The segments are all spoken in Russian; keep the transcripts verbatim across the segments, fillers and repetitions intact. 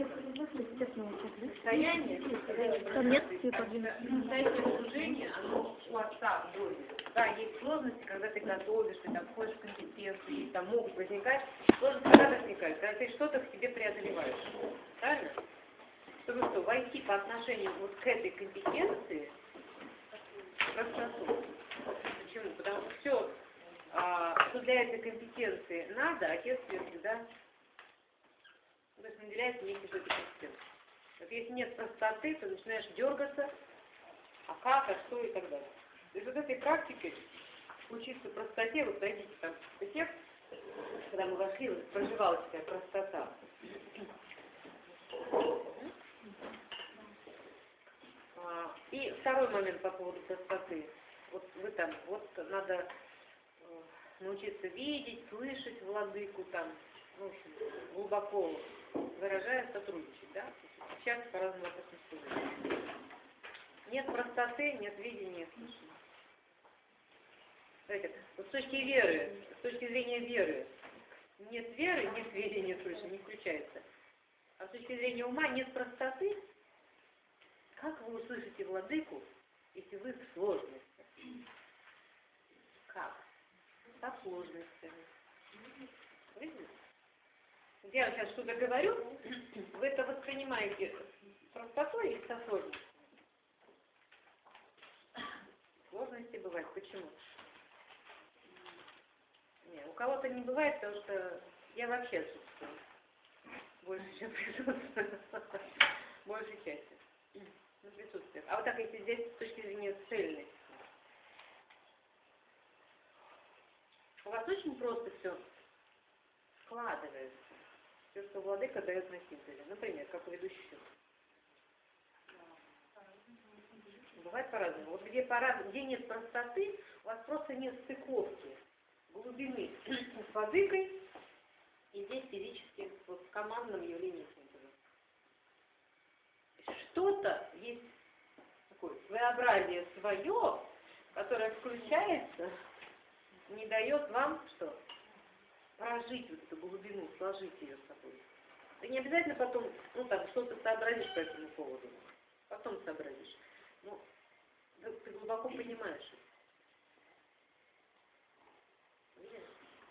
Состояние, состояние служения, оно у отца в доме. Да, есть сложности, когда ты готовишь, ты там входишь в компетенции, там могут возникать сложности, когда возникают, когда ты что-то в себе преодолеваешь. Правильно? Чтобы что, войти по отношению вот к этой компетенции в простоту. Почему? Потому что все, а, что для этой компетенции надо, отец ее всегда, то есть наделяет вместе с этой компетенцией. Вот если нет простоты, то начинаешь дергаться, а как, а что и так далее. То есть вот этой практикой учиться простоте, вот пройдите там текст, когда мы вошли, вот, проживалась такая простота. И второй момент по поводу простоты. Вот вы там, вот надо научиться видеть, слышать владыку, там, ну, в общем, глубоко выражая, сотрудничать, да? Сейчас по разным вопросам служить. Нет простоты, нет видения, нет слышания. Знаете, вот с точки веры, с точки зрения веры, нет веры, нет видения, нет слышания, не включается. А с точки зрения ума нет простоты. Как вы услышите владыку, если вы в сложности? Как? Со сложностями. Видите? Я сейчас что-то говорю, вы это воспринимаете простотой или со сложностью? Сложности бывают. Почему? Не, у кого-то не бывает, потому что я вообще отсутствую. Больше, чем присутствую. Большей части. Ну, присутствует. А вот так, если здесь с точки зрения цельности. У вас очень просто все складывается. Все, что владыка дает на синтезе. Например, как у ведущего. Бывает по-разному. Вот где, по где нет простоты, у вас просто нет стыковки, глубины с владыкой, и здесь физически вот, в командном явлении синтеза. Что-то есть такое своеобразие свое, которое включается, не дает вам что? Прожить вот эту глубину, сложить ее с собой. Ты не обязательно потом, ну так, что-то сообразишь по этому поводу. Потом сообразишь. Ну, ты, ты глубоко понимаешь. Видишь?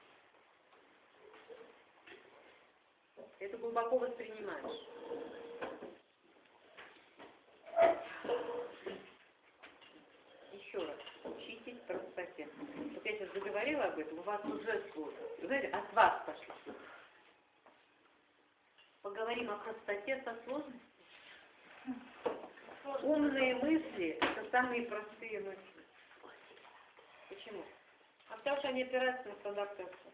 Ты это глубоко воспринимаешь. Еще раз. Учитесь простоте. Вот я сейчас заговорила об этом, у вас уже сложно. Вы знаете, от вас пошло. Поговорим о простоте со сложностью. Умные мысли – это самые простые мысли. Почему? А потому что они опираются на стандарты отца.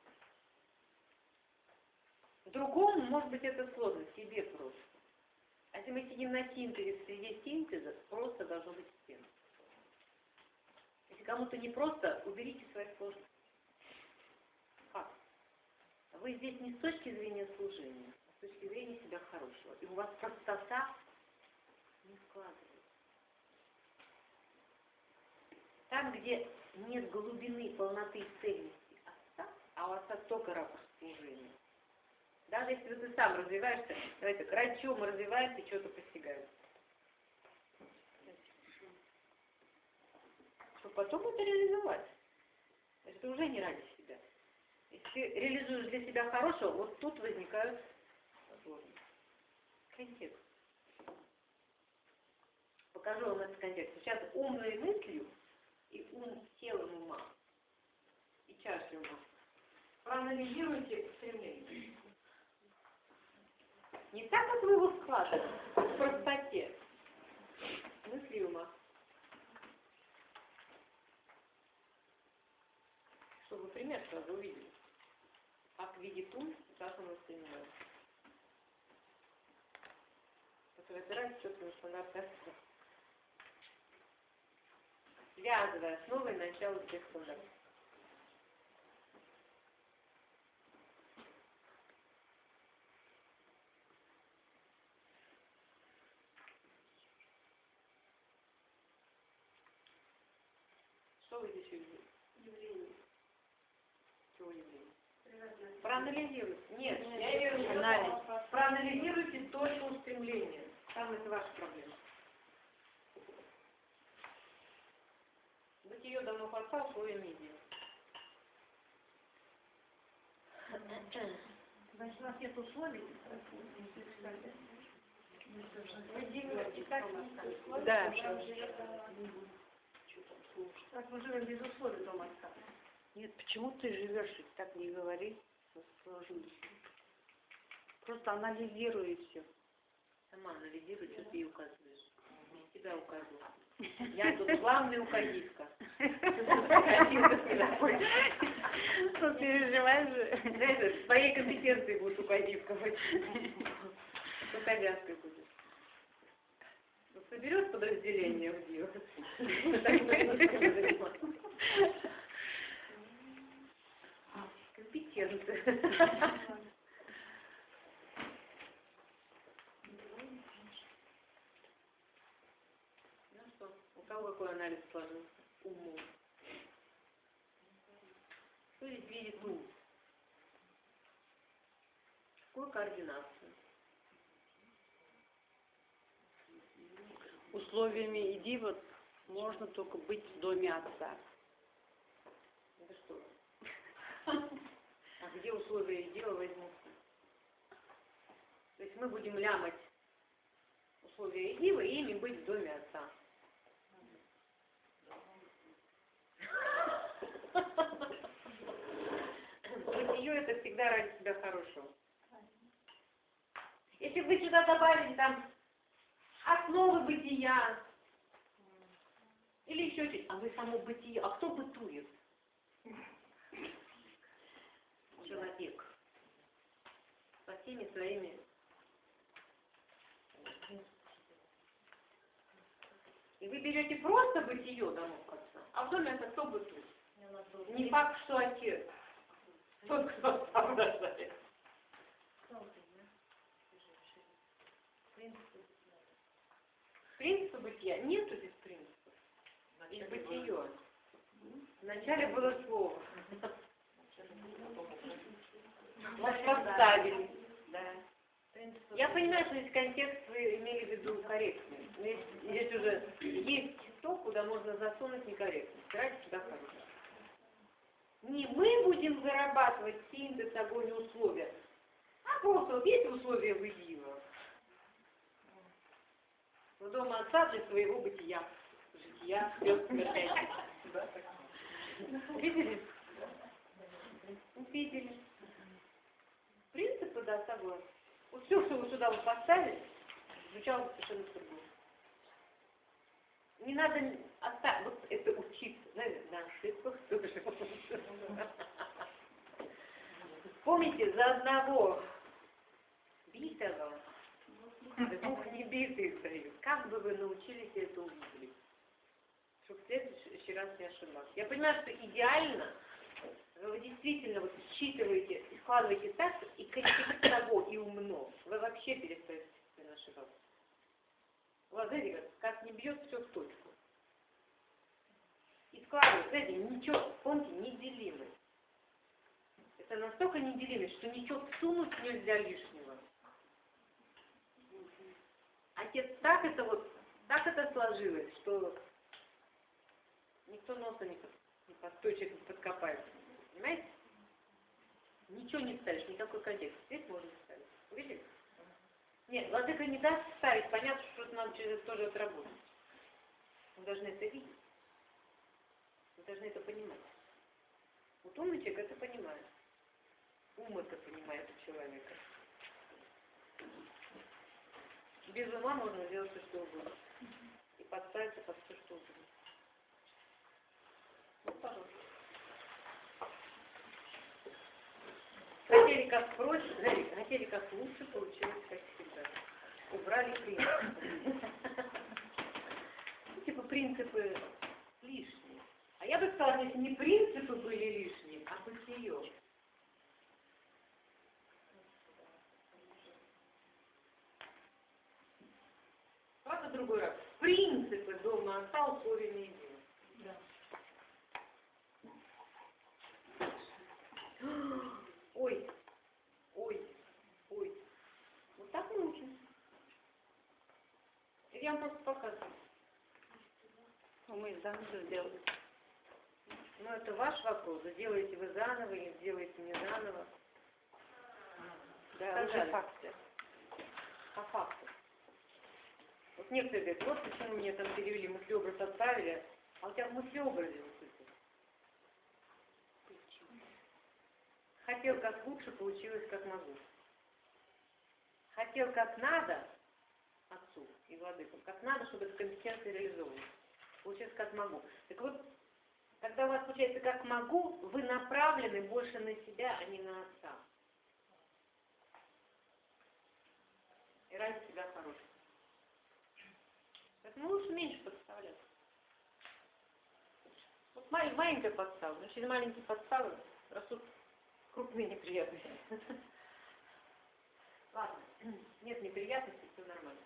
Другому, может быть, это сложно, себе просто. А если мы сидим на синтезе, среди синтеза, просто должно быть стена. Если кому-то не просто, уберите свои сложности. Как? Вы здесь не с точки зрения служения, а с точки зрения себя хорошего. И у вас простота не складывается. Там, где нет глубины, полноты, цельности отца, а у отца только ракурс служения. Даже если ты сам развиваешься, давайте так, рачом развиваешься и что-то постигаешь. Чтобы потом это реализовать. Это уже не ради себя. Если ты реализуешь для себя хорошего, вот тут возникают сложности. Контекст. Покажу вам этот контекст. Сейчас умной мыслью и ум телом ума, и чашей ума. Проанализируйте стремление. Не так, как вы его складываете, в простоте. Мысли ума. Чтобы пример сразу увидели. Как видит ум, как он воспринимает. Который опирается все на стандарты отца. Связывая основы и начало всех стандартов. Что вы здесь видите? Явление. Чего явление? Проанализируйте. Нет, я имею в виду, проанализируйте то, Там это ваша проблема. Бытие домов отца условия медиа. Значит, у нас нет условий. Да. Так мы живем без условий дома отца. Нет, почему ты живешь? Ведь так не говори со сложностью. Просто анализируй все. Сама анализируй, что ты ей указываешь. Не тебя указываю. Я тут главная указивка. Что переживаешь же? Знаешь, своей компетенцией будет указивка. Указявкой будет. Соберет подразделение в дело. Компетенция. Ну что, у кого какой анализ сложился? Уму. Что здесь видит ум? Какую координацию? Условиями иди, вот можно только быть в доме отца. Это что? А где условия и дела возьмутся? То есть мы будем лямать условия и дива и ими быть в доме отца. Бытие это всегда ради себя хорошего. Если вы сюда добавили там основы бытия или еще что-то, а вы само бытие, а кто бытует? Человек со всеми своими. И вы берете просто бытие домов отца, а в доме это кто бытует? Не факт, что отец. Тот, кто сам рождает. Принципа бытия нету здесь принципов. Есть бытие. Вначале было слово. Вас поставили. Да. Я понимаю, что здесь контекст вы имели в виду корректный. Здесь, здесь уже есть то, куда можно засунуть некорректность. Ради сюда хорошо. Не мы будем вырабатывать синтез, огонь и условия, а просто вот есть условия выдива. В дома отца для своего бытия, жития, видели? Видели? Принципы, да, согласны. Вот все, что вы сюда вот поставили, звучало совершенно по-другому. Не надо оставить, вот это учиться, знаете, на ошибках тоже. Помните, за одного битого двух небитых дают. Как бы вы научились это увидеть? Чтобы в следующий раз не ошибаться. Я понимаю, что идеально вы действительно вот считываете и складываете так, и критики того, и умно. Вы вообще перестаете ошибаться. У вас, знаете, как, как не бьет, все в точку. И складывается, знаете, ничего, помните, неделимый. Это настолько неделимый, что ничего всунуть нельзя лишнего. Отец так это вот, так это сложилось, что никто носа не, под, не подточит, не подкопает. Понимаете? Ничего не ставишь, никакой контекст. Здесь можно ставить. Видите? Нет, владыка не даст ставить, понятно, что надо через это тоже отработать. Вы должны это видеть. Вы должны это понимать. Вот умный человек это понимает. Ум это понимает у человека. Без ума можно сделать все, что угодно. И подставиться под все, что угодно. Ну, пожалуйста. Хотели как проще, знаете, хотели как лучше, получилось как всегда. Убрали принципы. Типа принципы лишние. А я бы сказала, если не принципы были лишние, а бытие. Правда, другой раз. Принципы дома отца условиями едины. Да. Ой, ой, ой. Вот так мы учимся. я вам просто показываю. Ну, мы их давно сделали. Ну, это ваш вопрос. Сделаете вы заново или сделаете не заново. Да, Сказали. уже факты. По факту. Вот некоторые говорят, вот почему мне там перевели, мыслеобраз отправили, а у тебя в мыслеобразе вот это. Хотел как лучше, получилось как могу. Хотел как надо, отцу и владыкам, как надо, чтобы эта компетенция реализовывалась. Получилось как могу. Так вот, когда у вас получается как могу, вы направлены больше на себя, а не на отца. И ради себя хорошего. Поэтому лучше меньше подставлять. Вот малень- маленькая подстава, но через маленькие подставы растут крупные неприятности. Ладно, нет неприятностей, все нормально.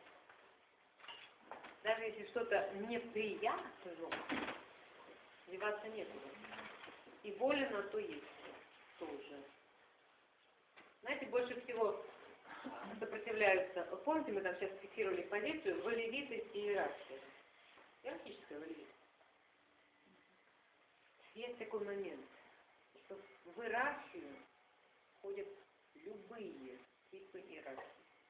Даже если что-то неприятно, деваться некуда. И воля на то есть тоже. Знаете, больше всего сопротивляются. Вот помните, мы там сейчас фиксировали позицию волевитость и иерархия. Иерархическая волевитость. Есть такой момент, что в иерархию входят любые типы иерархии.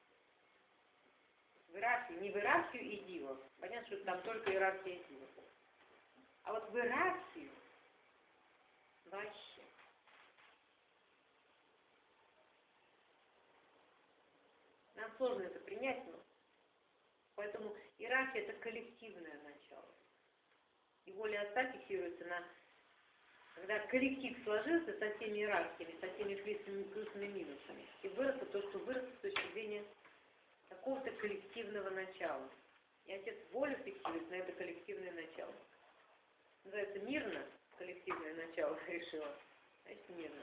В иерархию, не в иерархию идилов, понятно, что там только иерархия идилов. А вот в иерархию вообще. Нам сложно это принять, но поэтому иерархия это коллективное начало. И воля отца фиксируется на, когда коллектив сложился со всеми иерархиями, со всеми плюсами, плюсами и минусами. И выросло то, что выросло с точки зрения какого-то коллективного начала. И отец волю фиксирует на это коллективное начало. Называется мирно, коллективное начало решило. Значит, мирно.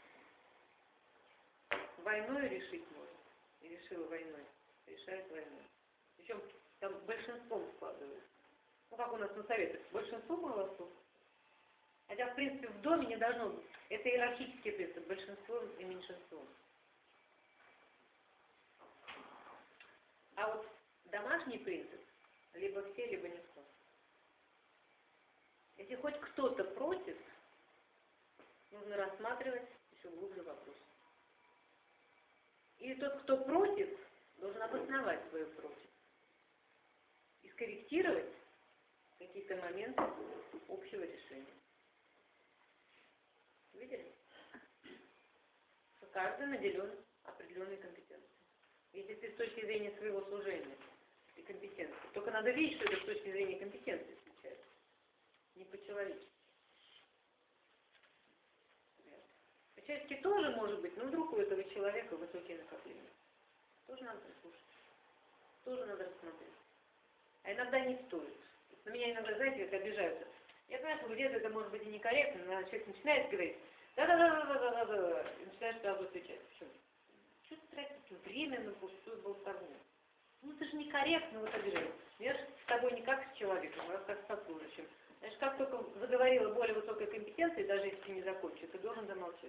Войной решить можно. И решила войной. Решает войной. Причем там большинством складывается. Ну, как у нас на советах, большинство голосов. Хотя, в принципе, в доме не должно быть. Это иерархический принцип, большинством и меньшинством. А вот домашний принцип, либо все, либо никто. Если хоть кто-то против, нужно рассматривать еще глубже вопрос. Или тот, кто против, должен обосновать свою против. И скорректировать какие-то моменты общего решения. Видели? Что каждый наделен определенной компетенцией. Если ты с точки зрения своего служения и компетенции, только надо видеть, что это с точки зрения компетенции случается. Не по-человечески. По-человечески тоже может быть, но вдруг у этого человека высокие накопления. Тоже надо послушать. Тоже надо рассмотреть. А иногда не стоит. На меня иногда, знаете, как обижаются. Я понимаю, что где-то это может быть и некорректно, но человек начинает говорить, да-да-да-да-да-да-да, и начинаешь сразу отвечать. Что? Что ты тратишь время на пустую болтовню? Ну это же некорректно, вот обижать. Я же с тобой не как с человеком, а как с сослужащим. Значит, как только заговорила более высокой компетенции, даже если ты не закончил, ты должен замолчать.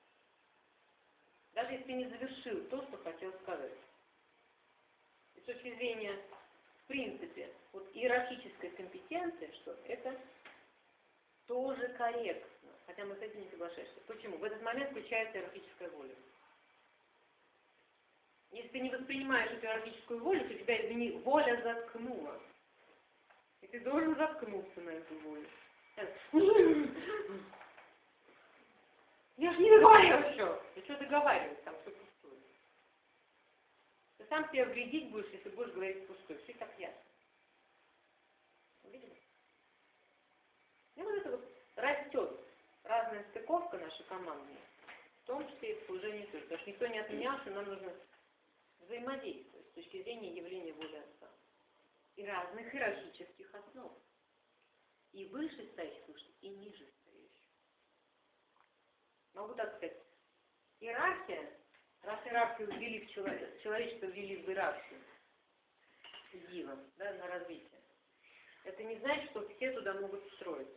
Даже если ты не завершил то, что хотел сказать. И с точки зрения, в принципе, вот иерархической компетенции, что это тоже корректно. Хотя мы с этим не соглашаемся. Почему? В этот момент включается иерархическая воля. Если ты не воспринимаешь эту иерархическую волю, то тебя, извини, воля заткнула. И ты должен заткнуться на эту волю. Я же не договариваю еще. Ты что договаривать там, все пустое. Ты сам себя вредить будешь, если будешь говорить пустое. Все так ясно. Видели? И вот это вот растет разная стыковка наша командная, в том числе и в служении тоже. Потому что никто не отменял, что нам нужно взаимодействовать с точки зрения явления воли Отца. И разных иерархических основ. И выше стоящих слушать, и ниже стоящих. Могу так сказать, иерархия, раз иерархию ввели в человек, человечество ввели в иерархию, дивом, да, на развитие, это не значит, что все туда могут встроиться.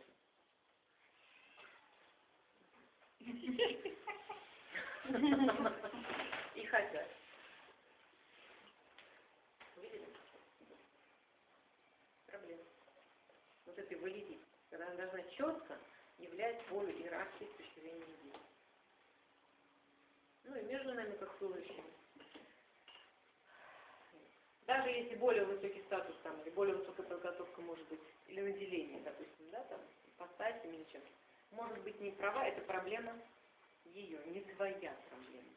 И хотят. Видели? вот этой волевитости, когда она должна четко являть волю иерархии с точки зрения идеи. Ну и между нами, как служащими. Даже если более высокий статус там, или более высокая подготовка может быть, или наделение, допустим, да, там, ипостасями или чем-то, может быть не права, это проблема ее, не твоя проблема.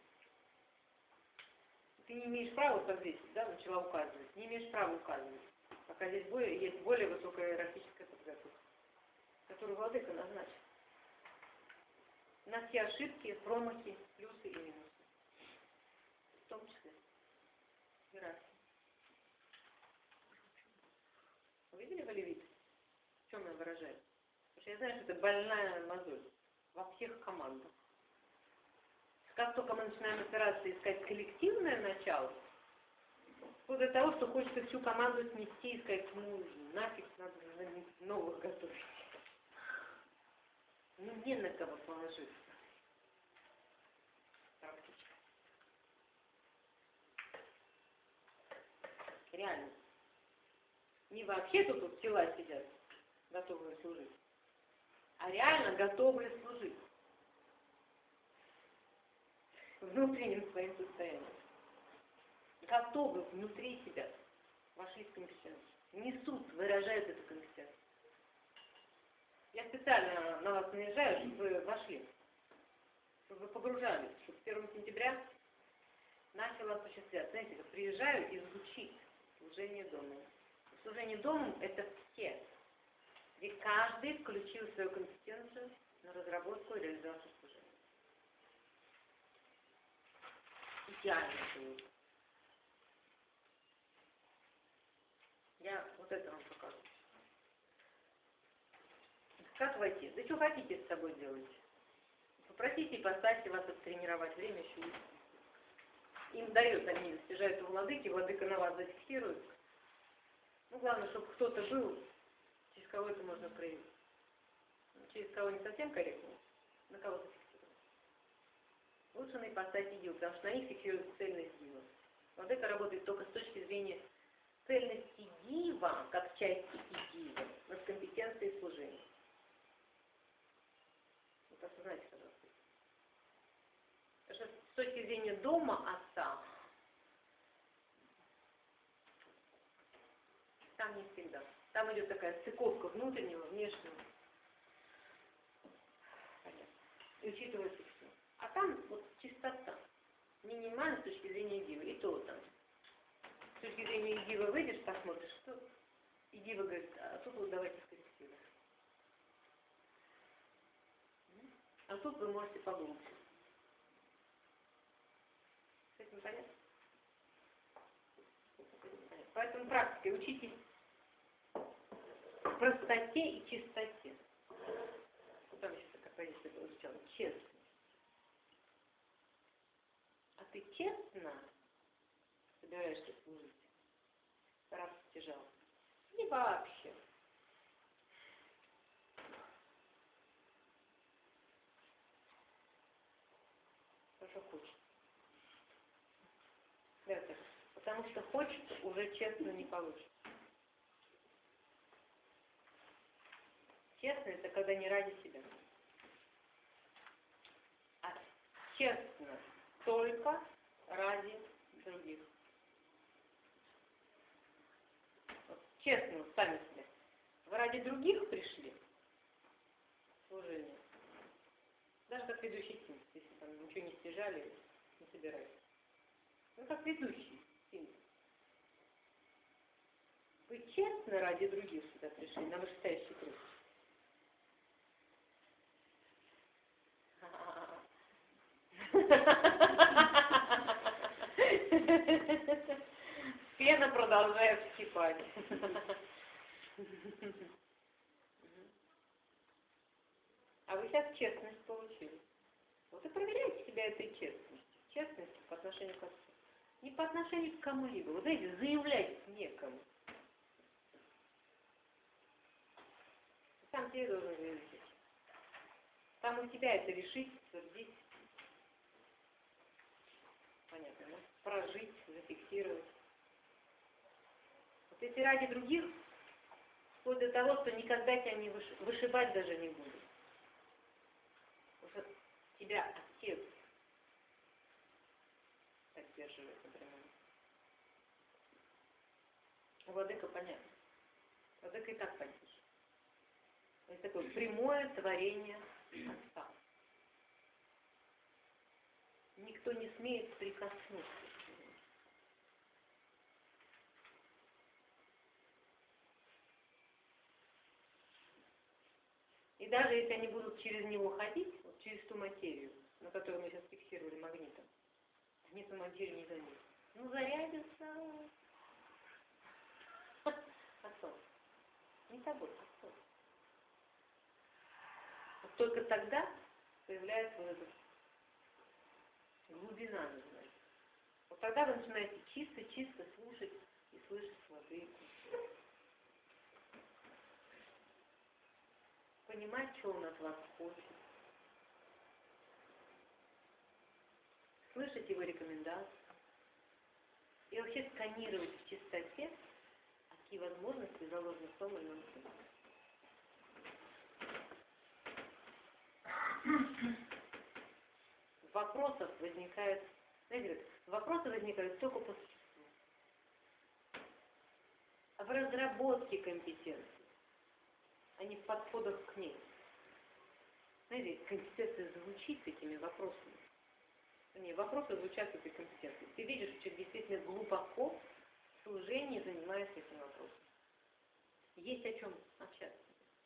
Ты не имеешь права соответствовать, да, начала указывать, не имеешь права указывать, пока здесь более, есть более высокая иерархическая подготовка, которую владыка назначит. У нас все ошибки, промахи, плюсы и минусы. В том числе иерархия. Вы видели волевитость? В чем она выражается? Потому что я знаю, что это больная мозоль во всех командах. Как только мы начинаем опираться искать коллективное начало, вплоть до того, что хочется всю команду снести и сказать, ну нафиг надо новых готовить. Ну не на кого положиться. Практически. Реально. Не вообще тут вот тела сидят, готовые служить, а реально готовые служить. Внутренним своим состоянием. Готовы внутри себя. Вошли в компетенцию. Несут, выражают эту компетенцию. Я специально на вас наезжаю, чтобы вы вошли. Чтобы вы погружались. Чтобы с первого сентября начало осуществляться. Знаете, как приезжаю и звучит служение домом. Служение домом — это все. Где каждый включил свою компетенцию на разработку и реализацию служения. Идеально живут. Я вот это вам покажу. Как войти? Да что хотите с собой делать? Попросите и поставьте вас оттренировать. Время еще есть. Им дает, они съезжают у владыки, владыка на вас зафиксирует. Ну, главное, чтобы кто-то был, через кого это можно проявить. Через кого не совсем корректно, на кого зафиксировать. Лучше на ипостаси дива, потому что на них фиксируется цельность дива. Владыка работает только с точки зрения цельности дива, как части и дива, над компетенцией служения. Вот осознайте, пожалуйста. Потому что с точки зрения дома отца, там не всегда. Там идет такая стыковка внутреннего, внешнего. Понятно. И учитывается все. А там вот чистота. Минимально с точки зрения дива. И то там. С точки зрения дива выйдешь, посмотришь, что. И дива говорит, а тут вот давайте скорректируем. А тут вы можете поглубже. С этим понятно? Поэтому практикой учитесь простоте и чистоте. Там еще такая позиция получала. Честность. А ты честно собираешься служить? Раз тяжело. И вообще. Тоже хочется. Это. Потому что хочется, уже честно не получится. Честно — это когда не ради себя. А честно только ради других. Вот, честно, сами себе. Вы ради других пришли в служение. Даже как ведущий синт, если там ничего не стяжали, не собирались. Ну, как ведущий синт. Вы честно ради других сюда пришли, на вышестоящий круг. Пена продолжает вскипать. А вы сейчас честность получили. Вот и проверяйте себя этой честностью. Честностью по отношению к отцу. Не по отношению к кому-либо. Вот знаете, заявлять некому. Сам тебе должен заявить. Там у тебя это решить, твердить. Понятно, да? Прожить, зафиксировать. Вот если ради других, Вплоть до того, что никогда тебя не выш... вышибать даже не будут. Потому что тебя отец поддерживает, например. У Владыка понятно. Владыка и так поддерживает. Это такое прямое творение Отца. Никто не смеет прикоснуться. И даже если они будут через него ходить, вот через ту материю, на которую мы сейчас фиксировали магнитом, они эту материю не заметят. Ну, зарядятся. Отцом. Не тобой, отцом. Вот только тогда появляется вот эта глубина, называется. Вот тогда вы начинаете чисто-чисто слушать и слышать Владыку. Понимать, что он от вас хочет. Слышать его рекомендации. И вообще сканировать в чистоте, какие возможности заложены в том или ином случае. Вопросов возникает, знаете, вопросы возникают только по существу. А в разработке компетенции, а не в подходах к ней. Знаете, компетенция звучит такими вопросами. Не, вопросы звучат этой компетенции. Ты видишь, что человек действительно глубоко в служении занимается этим вопросом. Есть о чем общаться.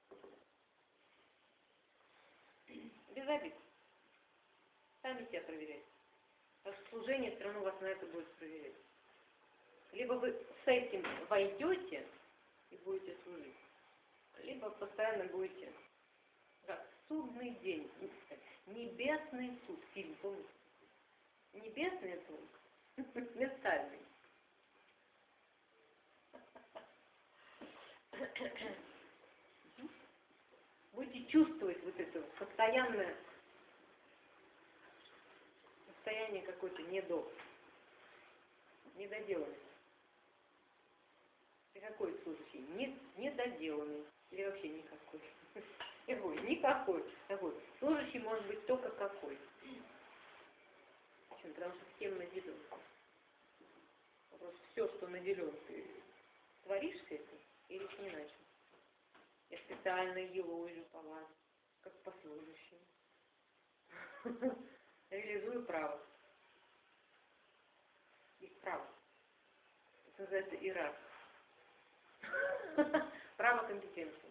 Без обид. Сами себя проверяйте. Потому что служение все равно вас на это будет проверять. Либо вы с этим войдете и будете служить, либо постоянно будете, как судный день, небесный суд, фильм, помните? Небесный суд, ментальный. Будете чувствовать вот это постоянное состояние какое-то недо, недоделанности. Ты какой служащий? Не, недоделанный. Или вообще никакой. Какой? Никакой. Какой? Служащий может быть только какой. Почему? Потому что всем наделен. Вопрос, все, что наделен, ты творишь с этим или не начал? Я специально елозю по вас, как по служащим. Реализую право. Есть право. Это называется иерархия. Право компетенции.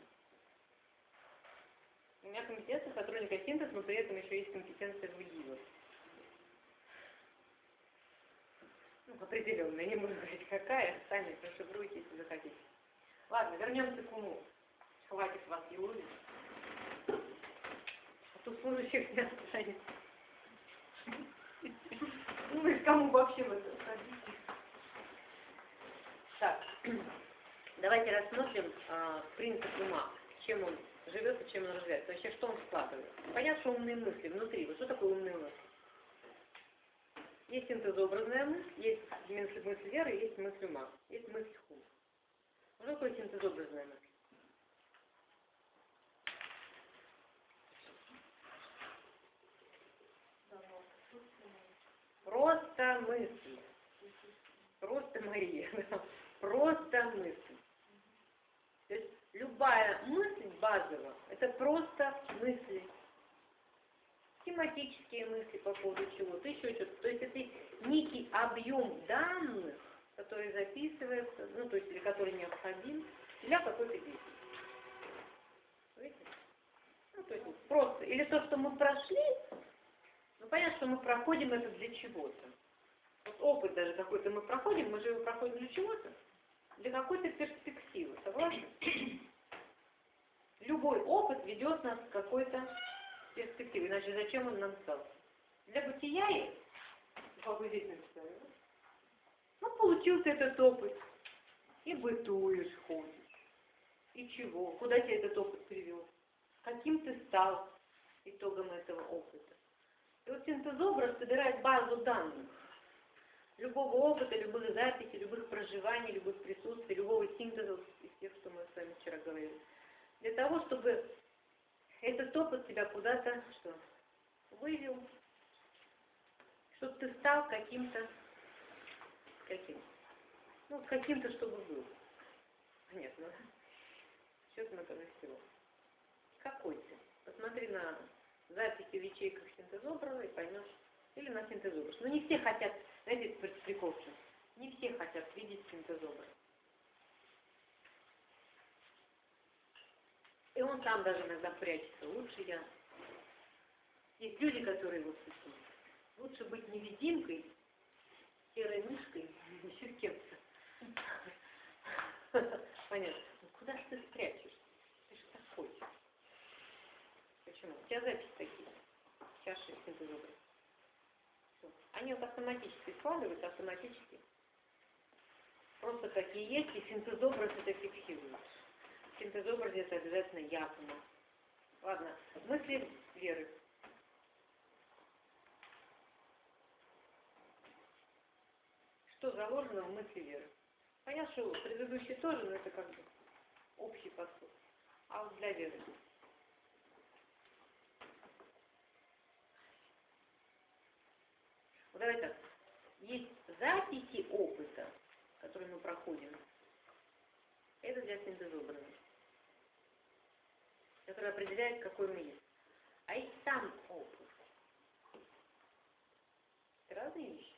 У меня компетенция сотрудника синтез, но при этом еще есть компетенция вводила. Ну, определенная, не буду говорить какая, сами прошифруйте, если захотите. Ладно, вернемся к уму. Хватит вас елозить. А то служащих не останется. Ну и кому вообще в это садитесь? Так, давайте рассмотрим а, принцип ума, чем он живет и чем он развивается. Вообще, что он складывает. Понятно, что умные мысли внутри. Вот что такое умные мысли? Есть синтезообразная мысль, есть мысль, мысль веры, есть мысль ума, есть мысль хум. Что такое синтезообразная мысль? Просто мысль. Просто Мария. Просто мысль. То есть любая мысль базовая, это просто мысли. Тематические мысли по поводу чего-то, еще что-то. То есть это некий объем данных, который записывается, ну то есть или который необходим для какой-то деятельности. Видите? Ну то есть просто. Или то, что мы прошли, ну понятно, что мы проходим это для чего-то. Вот опыт даже какой-то мы проходим, мы же его проходим для чего-то. Для какой-то перспективы, согласны? Любой опыт ведет нас к какой-то перспективе, иначе зачем он нам стал? Для бытия и какой здесь написали? Ну, получился этот опыт, и бытуешь, ходишь. И чего? Куда тебя этот опыт привел? Каким ты стал итогом этого опыта? И вот синтезобраз собирает базу данных. Любого опыта, любых записей, любых проживаний, любых присутствий, любого синтеза тех, что мы с вами вчера говорили. Для того, чтобы этот опыт тебя куда-то что вывел, чтобы ты стал каким-то, каким? Ну, каким-то, чтобы был. Понятно. Счет на всего. Какой ты? Посмотри на записи в ячейках синтезобрана и поймешь. Или на синтезобраз. Но не все хотят, знаете, прикол, не все хотят видеть синтезобраз. И он сам даже иногда прячется. Лучше я. Есть люди, которые его слышат. Лучше быть невидимкой, серой мышкой, еще кем-то. Понятно. Ну куда же ты спрячешься? Ты же такой. Почему? У тебя записи такие. Чаши синтезобраз. Они вот автоматически складываются, автоматически. Просто такие есть, и синтезобраз это фиксирует. В синтезобразе это обязательно ясно. Ладно, мысли веры. Что заложено в мысли веры? Понятно, что предыдущий тоже, но это как бы общий подход. А вот для веры. Вот давай так. Есть записи опыта, которые мы проходим. Это для синтезобраза, который определяет, какой мы есть. А есть сам опыт. Это разные вещи.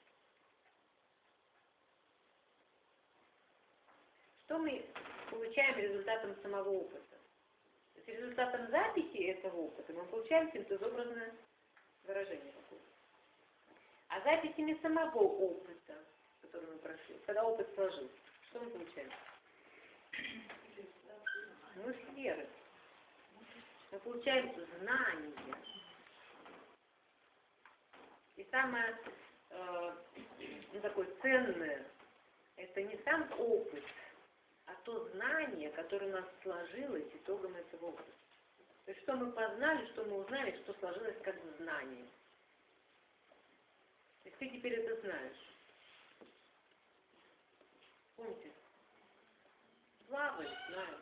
Что мы получаем результатом самого опыта? То есть результатом записи этого опыта мы получаем синтезобразное выражение какое-то. А записями самого опыта, который мы прошли, когда опыт сложился, что мы получаем? Мысль веры. Мы получаем знания. И самое э, ну, такое ценное, это не сам опыт, а то знание, которое у нас сложилось итогом этого опыта. То есть что мы познали, что мы узнали, что сложилось как знание. То есть ты теперь это знаешь. Помните? Плавать, знаю.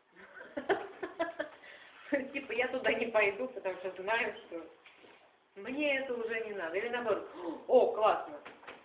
Типа я туда не пойду, потому что знаю, что мне это уже не надо. Или наоборот, о, классно.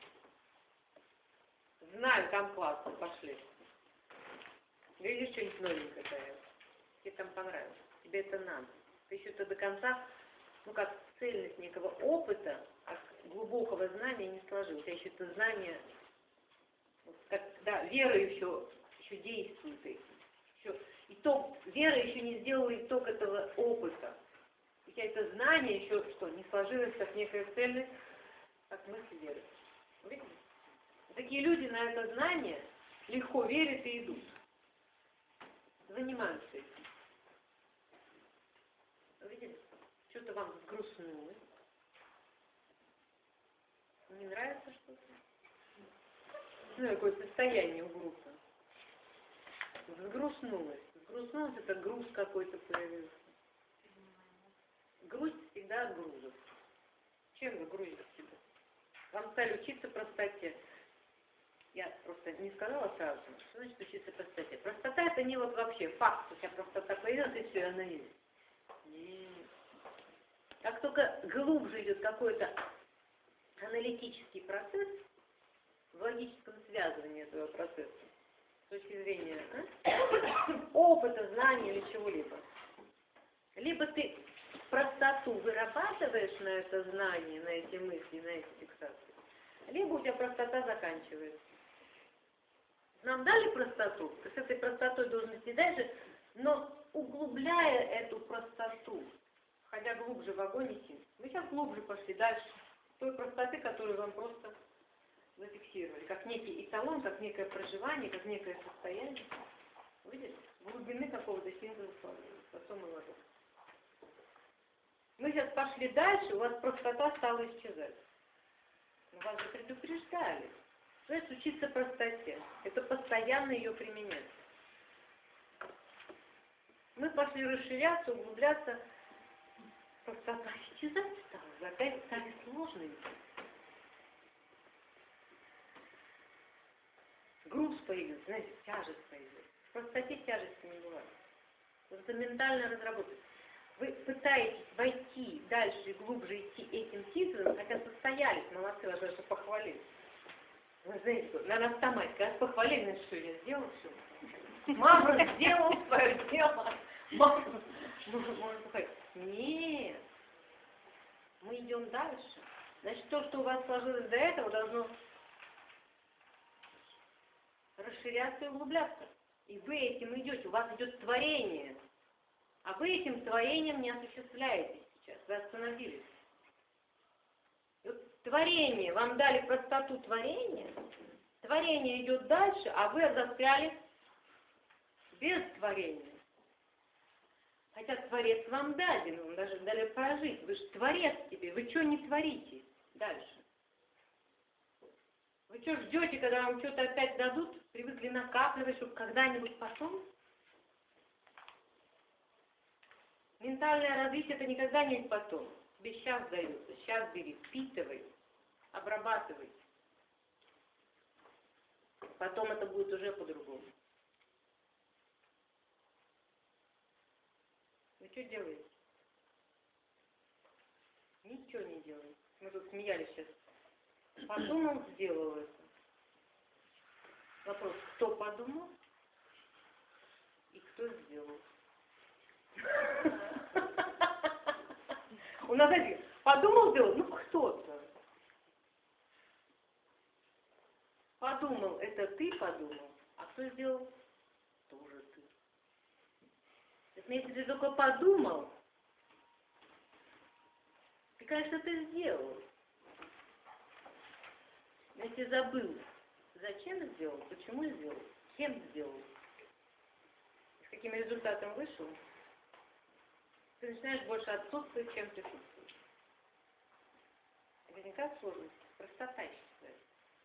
Знаю, там классно, пошли. Видишь, что-нибудь новенькое появится. Тебе там понравилось. Тебе это надо. Ты еще то до конца, ну как цельность некого опыта, как глубокого знания не сложилось. А еще это знание, как, да, вера еще, еще действует этим. Еще, итог, вера еще не сделала итог этого опыта. У тебя это знание еще что, не сложилось как некая цельность, как мысль веры. Видите? Такие люди на это знание легко верят и идут. Занимаются этим. Видите? Что-то вам взгрустнулось. Не нравится что-то? Ну, какое состояние у группы. Взгрустнулось. Взгрустнулось, это груз какой-то появился. Грусть всегда от грузов. Чем вы грузите себя? Вам стали учиться простоте. Я просто не сказала сразу, что значит учиться простоте. Простота это не вот вообще факт, у тебя простота появилась, и все, она есть. Нет. Как только глубже идет какой-то аналитический процесс, в логическом связывании этого процесса, с точки зрения а? опыта, знания или чего-либо, либо ты простоту вырабатываешь на это знание, на эти мысли, на эти фиксации, либо у тебя простота заканчивается. Нам дали простоту, ты с этой простотой должен идти дальше, но углубляя эту простоту, входя глубже в огонь идти. Мы сейчас глубже пошли дальше, той простоты, которую вам просто зафиксировали, как некий эталон, как некое проживание, как некое состояние. Видите? Глубины какого-то синтеза потом и ложу. Мы сейчас пошли дальше, у вас простота стала исчезать. Но вас же предупреждали. Значит, учиться простоте. Это постоянно ее применять. Мы пошли расширяться, углубляться. Простота исчезать стала. Опять стали сложными. Груз появился, знаете, тяжесть появилась. В простоте тяжести не бывает. Вот это ментальная разработка. Вы пытаетесь войти дальше и глубже идти этим титулом, хотя состоялись, молодцы, вас даже похвалили. Вы знаете, на автомате, когда похвалили, значит, что я сделал все. Мама сделал свое дело. Мама, можно сказать, нет. Мы идем дальше. Значит, то, что у вас сложилось до этого, должно расширяться и углубляться. И вы этим идете, у вас идет творение. А вы этим творением не осуществляетесь сейчас, вы остановились. И вот творение, вам дали простоту творения, творение идет дальше, а вы застряли без творения. Хотя Творец вам даден, вам даже дали прожить, вы же Творец тебе, вы что не творите дальше? Вы что ждете, когда вам что-то опять дадут, привыкли накапливать, чтобы когда-нибудь потом? Ментальное развитие это никогда не потом. Тебе сейчас дается, сейчас бери, впитывай, обрабатывай. Потом это будет уже по-другому. Вы что делаете? Ничего не делаете. Мы тут смеялись сейчас. Подумал, сделал это. Вопрос, кто подумал и кто сделал? У нас один подумал, сделал, ну кто-то. Подумал, это ты подумал, а кто сделал? Тоже ты. Это если ты только подумал, ты, конечно, ты сделал. Но если забыл, зачем сделал, почему сделал, кем сделал, с каким результатом вышел, ты начинаешь больше отсутствовать, чем присутствовать. Возникает сложность, простота исчезает.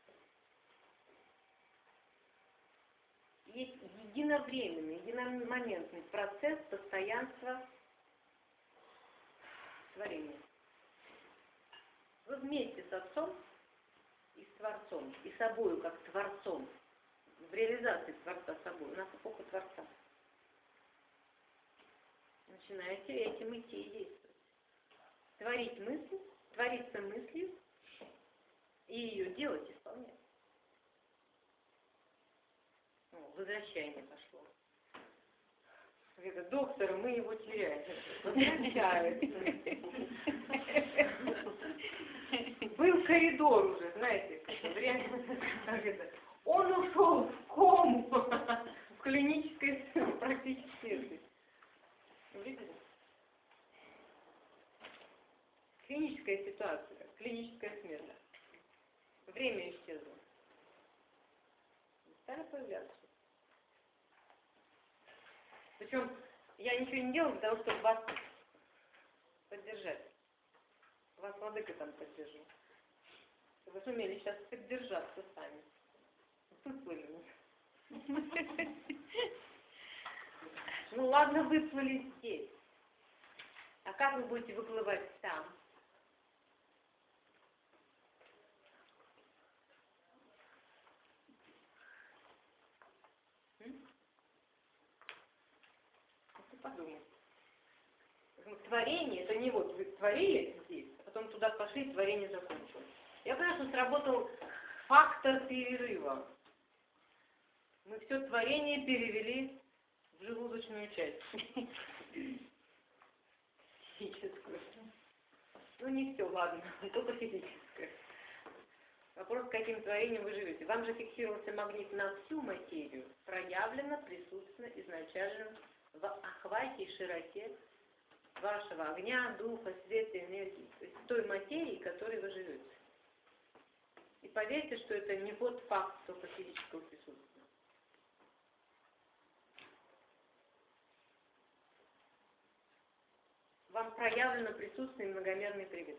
Есть единовременный, единомоментный процесс постоянства творения. Вы вместе с Отцом и с Творцом, и собою как Творцом, в реализации Творца собой, у нас эпоха Творца. Начинаете этим идти и действовать. Творить мысль, твориться мыслью и ее делать, исполнять. О, возвращение пошло. Это доктор, мы его теряем. Возвращается. Был коридор уже, знаете, время. Он ушел в кому, в клинической практически. Видите? Клиническая ситуация, клиническая смерть. Время исчезло. Стали появляться. Причем я ничего не делаю для того, чтобы вас поддержать. Вас владыка там поддержал. Вы сумели сейчас поддержаться сами. Выплыли. Ну ладно, выплыли здесь. А как вы будете выплывать там? М? Подумай. Творение, это не вот вы творили здесь, а потом туда пошли, творение закончилось. Я понимаю, что сработал фактор перерыва. Мы все творение перевели в желудочную часть. Физическую. Ну не все, ладно, только физическое. Вопрос, каким творением вы живете. Вам же фиксировался магнит на всю материю, проявлено, присутственно, изначально в охвате и широте вашего огня, духа, света, энергии, то есть той материи, в которой вы живете. И поверьте, что это не вот факт только физического присутствия. Вам проявлено присутствие и многомерный привет.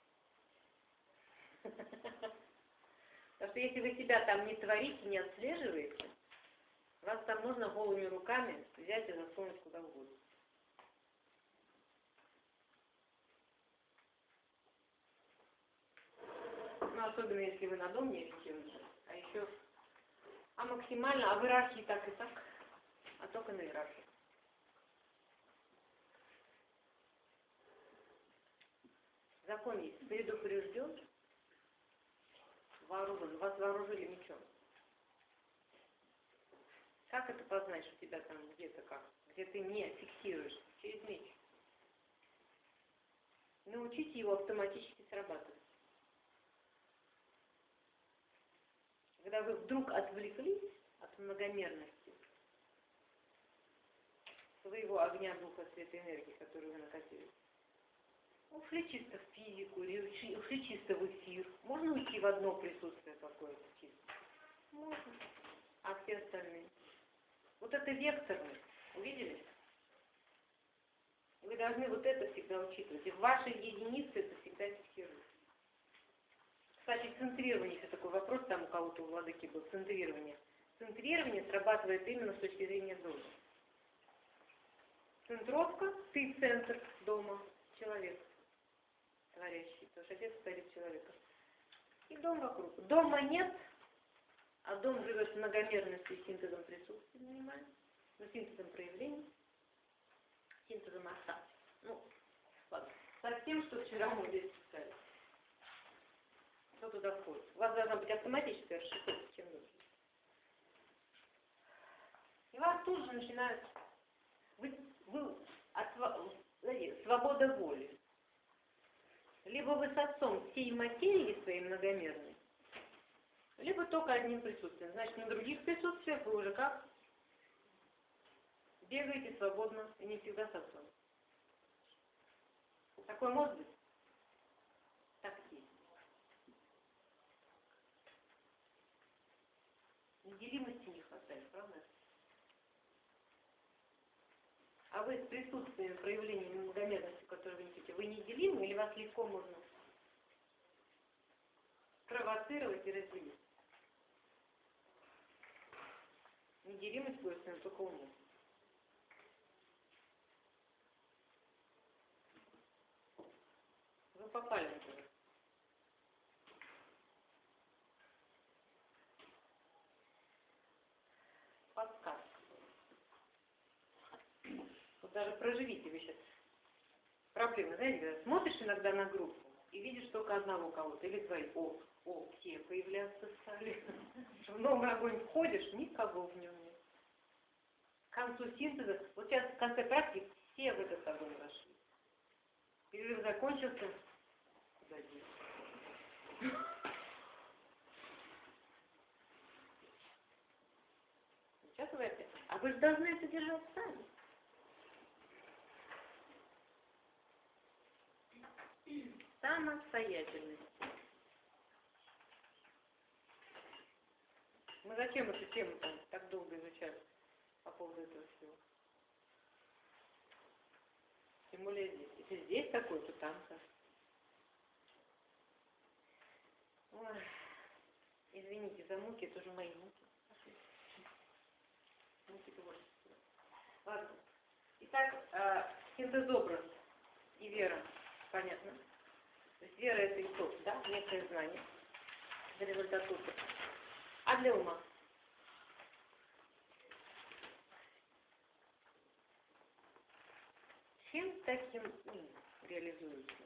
Потому что если вы себя там не творите, не отслеживаете, вас там можно голыми руками взять и засунуть куда угодно. Ну, особенно если вы на дом не ориентируетесь, а еще, а максимально, а в иерархии так и так. а только на иерархию. Закон есть. Предупрежден, вооружен. Вас вооружили мечом. Как это познать, что тебя там где-то как? Где ты не фиксируешь? Через меч. Научите его автоматически срабатывать. Когда вы вдруг отвлеклись от многомерности своего огня, духа, света, энергии, которую вы накопили, ушли чисто в физику, или ушли чисто в эфир. Можно уйти в одно присутствие какое-то чисто? Можно. А все остальные? Вот это векторность. Увидели? Вы должны вот это всегда учитывать. И в вашей единице это всегда фиксируется. Кстати, центрирование, это такой вопрос, там у кого-то у владыки был, центрирование. Центрирование срабатывает именно с точки зрения дома. Центровка, ты центр дома, человек творящий, потому что отец творит человека. И дом вокруг. Дома нет, а дом живет многомерностью и синтезом присутствия, понимаете? Ну, синтезом проявлений, синтезом остатка. Ну, ладно. Со всем, что вчера мы здесь писали. Что туда входит? У вас должна быть автоматическая расшифровка, чем лучше. И вас тут же начинают... Вы, вы от, знаете, свобода воли. Либо вы с отцом всей материи своей многомерной, либо только одним присутствием. Значит, на других присутствиях вы уже как? Бегаете свободно и не всегда с отцом. Такое может быть? Так есть. Неделимости не хватает, правда? А вы с присутствием, проявлением многомерности, которую вы несете, вы неделимы или вас легко можно провоцировать и разделить? Неделимость свойственна только уму. Вы попали на это. Подсказка. Вот даже проживите вы сейчас проблемы. Знаете, когда смотришь иногда на группу и видишь только одного кого-то, или твои, о, о, все появляться стали. В новый огонь входишь, никого в нем нет. К концу синтеза, вот сейчас в конце практики все в этот огонь вошли. Перерыв закончился, куда деть? Сейчас вы это, а вы же должны это держать сами. Самостоятельность. Мы зачем эту тему там так долго изучали по поводу этого всего? Тем более здесь. Если здесь такой, то там как. Ой, извините за муки, это уже мои муки. Муки творчества. Ладно. Итак, э, синтез-образ и вера. Понятно. То есть вера — это итог, да, некое знание. Это результат опыта. А для ума? Чем таким ум реализуется?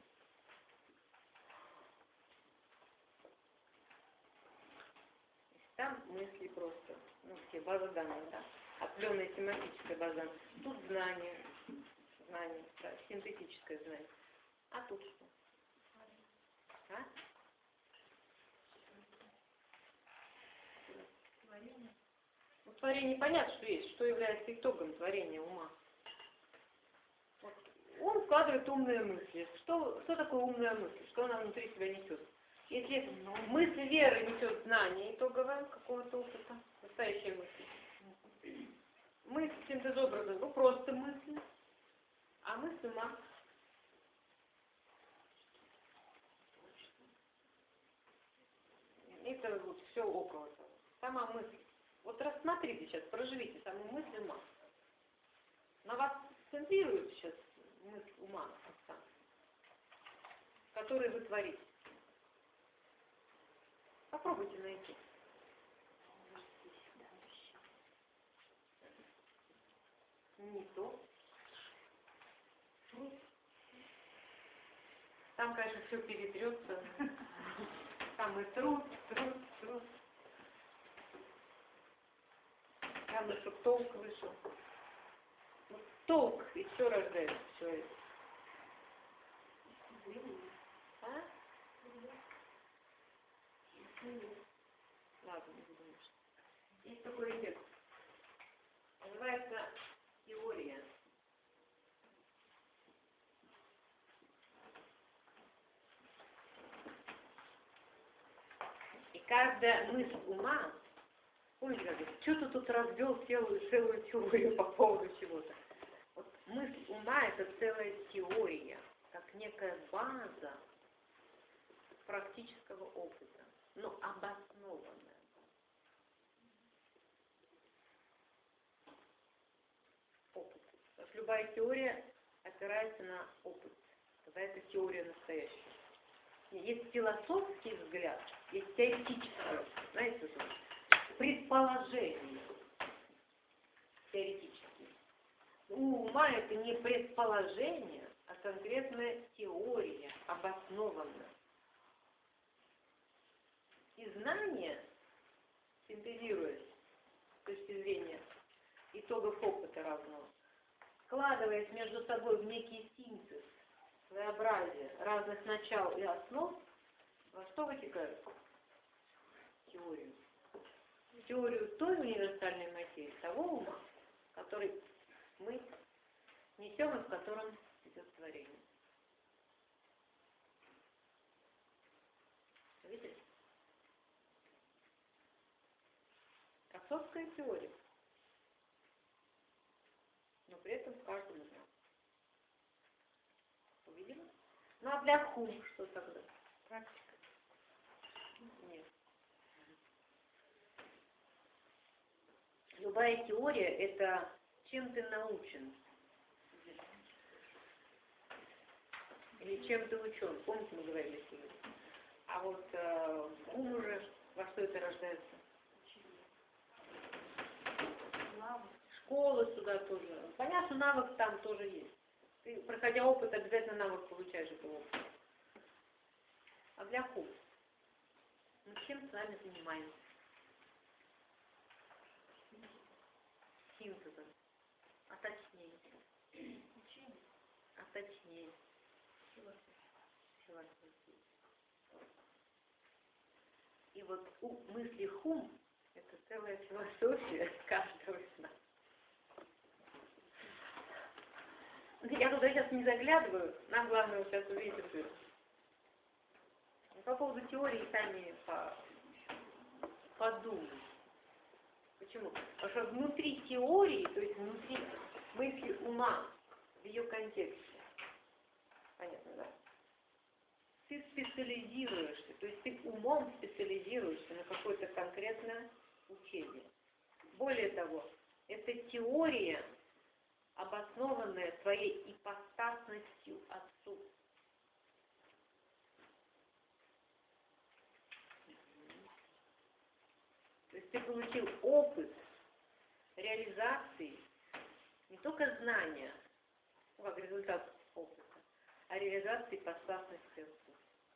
Там мысли просто, ну, все базы данных, да, определенная тематическая база данных. Тут знание, знание, да, синтетическое знание. А тут что? А? Творение. Ну, творение понятно, что есть, что является итогом творения ума. Вот. Он вкладывает умные мысли. Что, что такое умная мысль? Что она внутри себя несет? Если мысль веры несет знание итоговое какого-то опыта, настоящая мысль. Мысль синтезобраза, ну просто мысли, а мысль ума. Это вот все около того. Сама мысль. Вот рассмотрите сейчас, проживите саму мысль ума. На вас центрирует сейчас мысль ума, который вы творите. Попробуйте найти. Не то. Там, конечно, все перетрется. Там и труд, труд, труд. Главное, чтобы толк вышел. Вот толк, и все рождается, все это. А? Ладно, не буду мешать. Есть такой текст. Называется «Теория». И каждая мысль ума, помните, как это, что ты тут развел целую, целую теорию по поводу чего-то. Вот мысль ума — это целая теория, как некая база практического опыта, но обоснованная. Опыт. Потому что любая теория опирается на опыт. Тогда это теория настоящая. Есть философский взгляд, есть теоретический. Знаете, что это? Предположение. Теоретически. У ума это не предположение, а конкретная теория, обоснованная. И знания, синтезируясь с точки зрения итогов опыта разного, складываясь между собой в некий синтез, своеобразие разных начал и основ, во что вытекают? Теорию. Теорию той универсальной материи, того ума, который мы несем и в котором идет творение. Видите? Отцовская теория. Но при этом в каждом из нас. Увидели? Ну а для хум что тогда? Практика. Нет. Любая теория — это чем ты научен. Или чем ты учен. Помните, мы говорили сегодня? А вот э, ум уже во что это рождается? Школа сюда тоже. Понятно, навык там тоже есть. Ты, проходя опыт, обязательно навык получаешь этого опыта. А для хум? Мы чем с вами занимаемся? Синтезом. А точнее. А точнее. Философией. И вот у мысли хум — это целая философия каждого из нас. Я туда сейчас не заглядываю, нам главное сейчас увидеть это. По поводу теории сами по... подумать. Почему? Потому что внутри теории, то есть внутри мысли ума, в ее контексте, понятно, да? Ты специализируешься, то есть ты умом специализируешься на какое-то конкретное учение. Более того, это теория, обоснованная своей ипостасностью Отцу. То есть ты получил опыт реализации не только знания, ну, как результат опыта, а реализации ипостасности Отцу.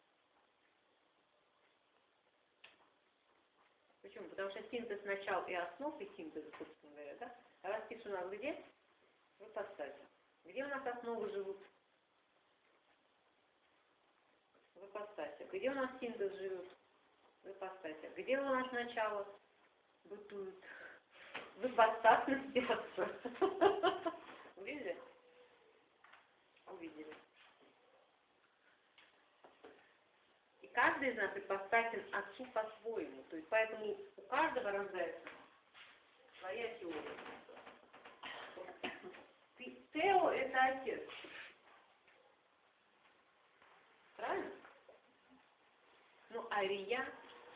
Почему? Потому что синтез начал и основ, и синтез, собственно говоря, да? Растишь у нас где? В ипостасе. Где у нас основы живут? В ипостасе. Где у нас синтез живет? В ипостасе. Где у нас начало бытует? В ипостасности Отца. Увидели? Увидели. И каждый из нас ипостасен Отцу по-своему. То есть поэтому у каждого рождается своя теория. Тео — это отец. Правильно? Ну, Ария.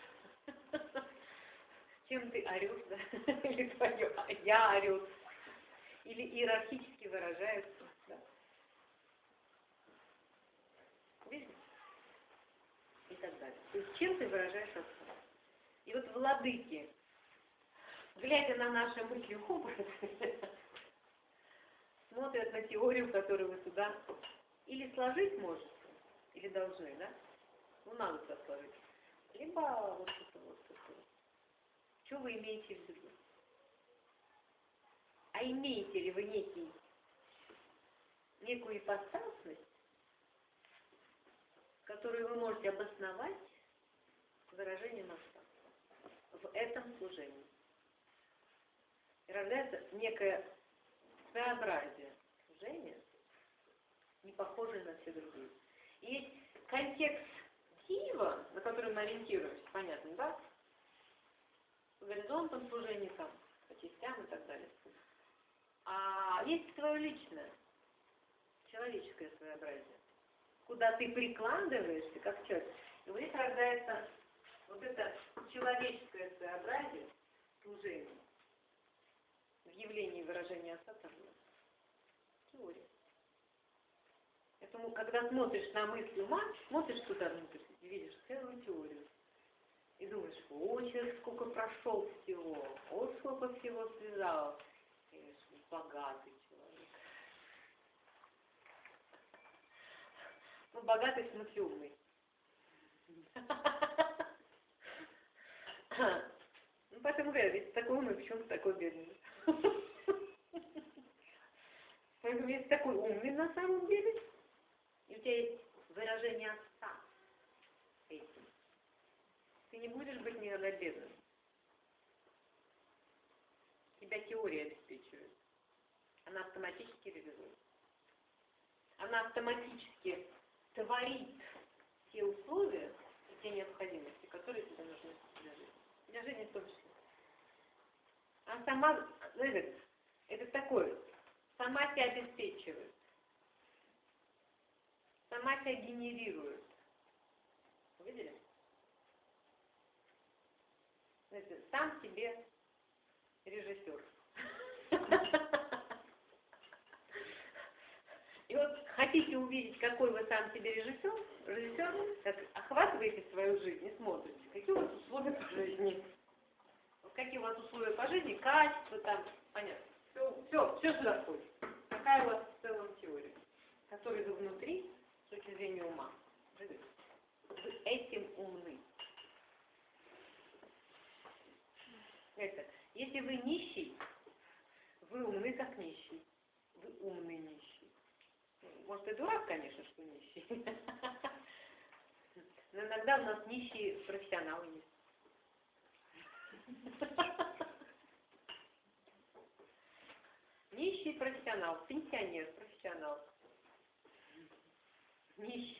Чем ты орешь, да? Или твое я орет. Или иерархически выражается. Да? Видите? И так далее. То есть чем ты выражаешь отца? И вот владыки, глядя на наши мысли, образы, смотрят на теорию, которую вы сюда или сложить можете, или должны, да? Ну, надо сюда сложить. Либо вот это вот. Это. Что вы имеете в виду? А имеете ли вы некий, некую ипостасность, которую вы можете обосновать выражением отца в этом служении? И рождается некое своеобразие служения, не похожее на все другие. И есть контекст Киева, на который мы ориентируемся, понятно, да? По горизонтам служения, там, по частям и так далее. А есть свое личное, человеческое своеобразие, куда ты прикладываешься, как человек. И вот здесь рождается вот это человеческое своеобразие служения в явлении выражения отца торжества. Теория. Поэтому, когда смотришь на мысли ума, смотришь туда внутрь, и видишь целую теорию. И думаешь, о, человек сколько прошел всего, о, сколько всего связал. И думаешь, богатый человек. Ну, богатый в смысле умный. Ну, поэтому говорят, если такой умный, почему ты такой бедный? Поэтому если такой умный на самом деле, и у тебя есть выражение отца этим, ты не будешь быть никогда бедным. Тебя теория обеспечивает. Она автоматически реализует. Она автоматически творит те условия и те необходимости, которые тебе нужны для жизни. Для жизни в том числе. А сама, знаете, это такое, сама себя обеспечивает. Сама себя генерирует. Видели? Знаете, сам себе режиссер. И вот хотите увидеть, какой вы сам себе режиссер, режиссер, так охватываете свою жизнь и смотрите, какие у вас условия по жизни. Вот какие у вас условия по жизни, качество там, понятно. Все, все, все сюда входит. Какая у вас в целом теория, которой вы внутри, с точки зрения ума, живете. Вы этим умны. Это, если вы нищий, вы умны как нищий. Вы умный нищий. Может, и дурак, конечно, что нищий. Но иногда у нас нищие профессионалы есть. Нищий профессионал, пенсионер профессионал. Нищий.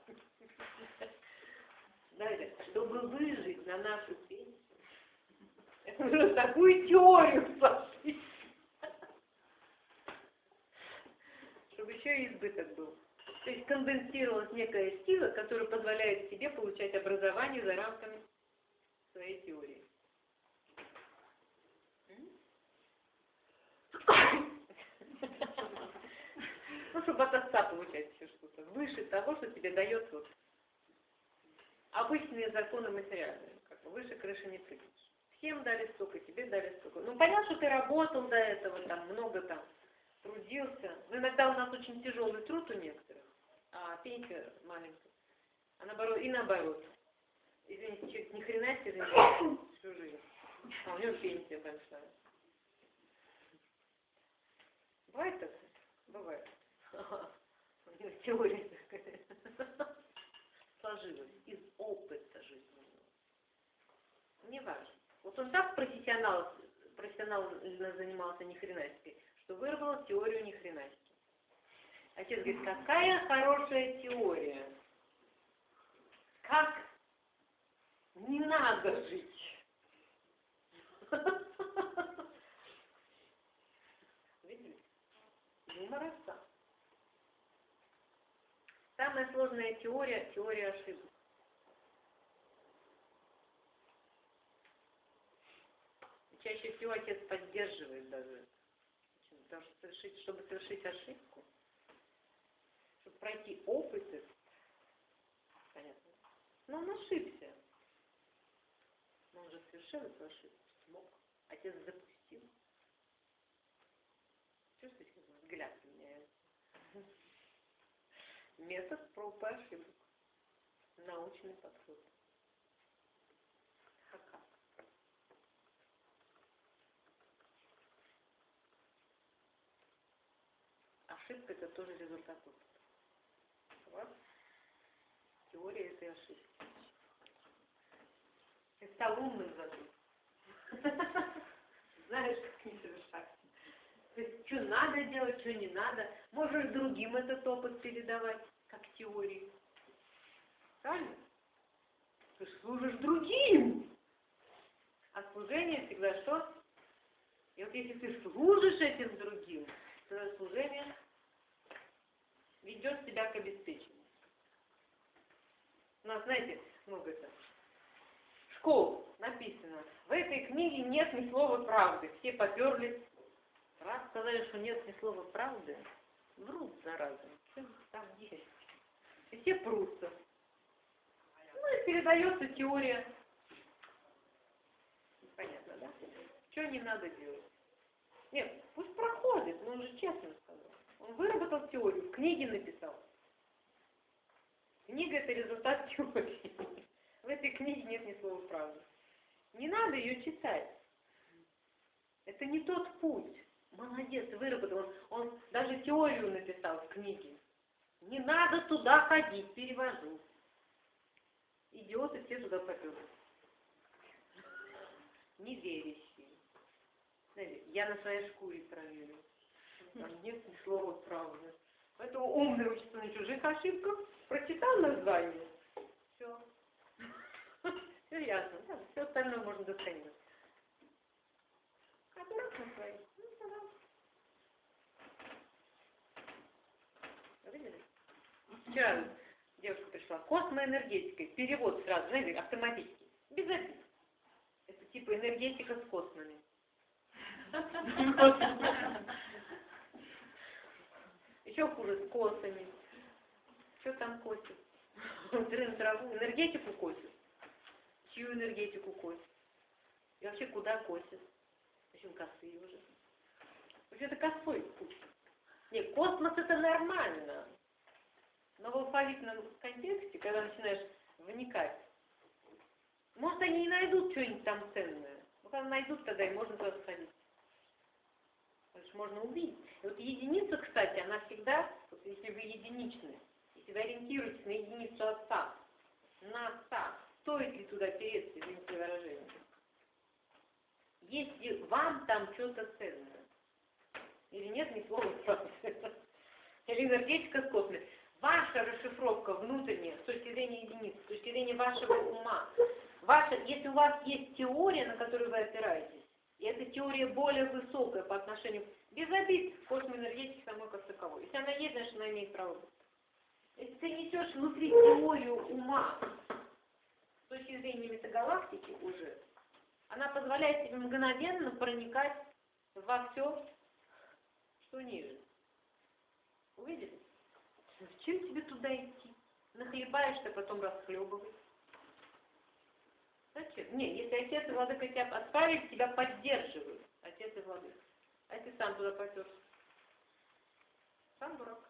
Знаете, чтобы выжить на нашу пенсию, это нужно такую теорию сложить, чтобы еще и избыток был. То есть конденсировалась некая сила, которая позволяет тебе получать образование за рамками своей теории. Ну, чтобы от отца получать еще что-то выше того, что тебе дает вот обычные законы материальные. Как бы выше крыши не прыгнешь. Всем дали столько, тебе дали столько. Ну, понятно, что ты работал до этого, там, много там, трудился. Но иногда у нас очень тяжелый труд у некоторых, а пенсия маленькая. А наоборот, и наоборот. Извините, человек ни хрена себе занимается всю жизнь. А у него пенсия большая. Бывает так? Бывает. У него теория такая сложилась из опыта жизненного. Не важно. Вот он так профессионал, профессионально занимался нихренастикой, что выработал теорию нихренастики. Отец говорит, какая хорошая теория. Как не надо жить. Видели? Юмор отца. Самая сложная теория – теория ошибок. Чаще всего отец поддерживает даже. Потому что совершить, чтобы совершить ошибку, чтобы пройти опыт, понятно. Но он ошибся. Но он же совершил эту ошибку. Смог. Отец запустил. Чувствуете, взгляд Метод проб и ошибок. Научный подход. А как? Ошибка — это тоже результат опыта. Вот. Теория — это и ошибка. Ты стал умным зато. Знаешь, как не совершать. То есть, что надо делать, что не надо. Можешь другим этот опыт передавать, как теорию. Правильно? Ты служишь другим. А служение всегда что? И вот если ты служишь этим другим, то служение ведет тебя к обеспечению. У нас, знаете, много это. Школ написано. В этой книге нет ни слова правды. Все поперлись. Раз сказали, что нет ни слова правды, врут, зараза. Что там есть? И все прутся. Ну и передается теория. Понятно, да? Что не надо делать? Нет, пусть проходит, но он же честно сказал. Он выработал теорию, в книге написал. Книга — это результат теории. В этой книге нет ни слова правды. Не надо ее читать. Это не тот путь. Молодец, выработал. Он, он даже теорию написал в книге. Не надо туда ходить, перевожу. Идиоты все туда поперлись. Неверящие. Знаете, я на своей шкуре проверю. Там нет ни слова правды. Поэтому умный учится на чужих ошибках. Прочитал название. Все. Все ясно. Да, все остальное можно достанет. А дурак на своей. Ну, пожалуйста. Видели? Вчера девушка пришла. Космоэнергетика. Перевод сразу, знаете, автоматически. Без обид. Это типа энергетика с космами. Еще хуже с косами. Что там косит? Дрын траву. Энергетику косит. Чью энергетику косит? И вообще куда косит? В общем, косые уже. Вообще это косой путь. Нет, космос это нормально. Но в алфавитном контексте, когда начинаешь вникать, может они и найдут что-нибудь там ценное. Но когда найдут, тогда и можно туда сходить. Потому что можно увидеть. И вот единица, кстати, она всегда, вот если вы единичны, если вы ориентируетесь на единицу отца, на отца, стоит ли туда переться, извините выражение, если вам там что-то ценное, или нет ни слова правды, или энергетика с космосом, ваша расшифровка внутренняя, с точки зрения единицы, с точки зрения вашего ума, ваша, если у вас есть теория, на которую вы опираетесь, и эта теория более высокая по отношению, без обид, к космоэнергетике самой как таковой. Если она есть, значит она имеет право быть. Если ты несешь внутри теорию ума, с точки зрения метагалактики уже, она позволяет тебе мгновенно проникать во все, что ниже. Увидели? Зачем тебе туда идти? Нахлебаешься, потом расхлебывай. Зачем? Не, если отец и владыка тебя отправили, тебя поддерживают. Отец и владыка. А если сам туда поперся? Сам дурак.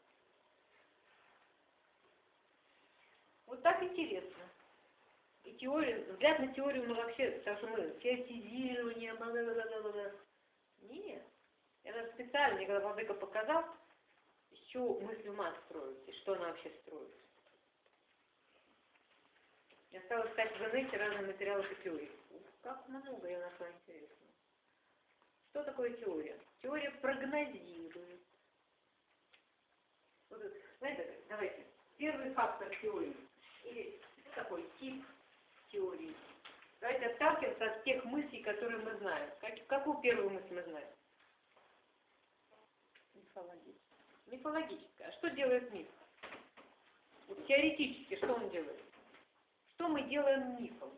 Вот так интересно. И теория, взгляд на теорию мы вообще, потому что мы теоретизирование, бла-бла-бла-бла-бла. Нет. Я даже специально, мне когда владыка показал, из чего мысль ума строится, и что она вообще строится. Я стала искать в инете разные материалы по теории. Ух, как много я нашла интересного. Что такое теория? Теория прогнозирует. Вот, знаете, давайте, первый фактор теории. Или что такое тип теории? Давайте отталкиваемся от тех мыслей, которые мы знаем. Как, какую первую мысль мы знаем? Мифологическая. Мифологическая. А что делает миф? Вот теоретически, что он делает? Что мы делаем мифом?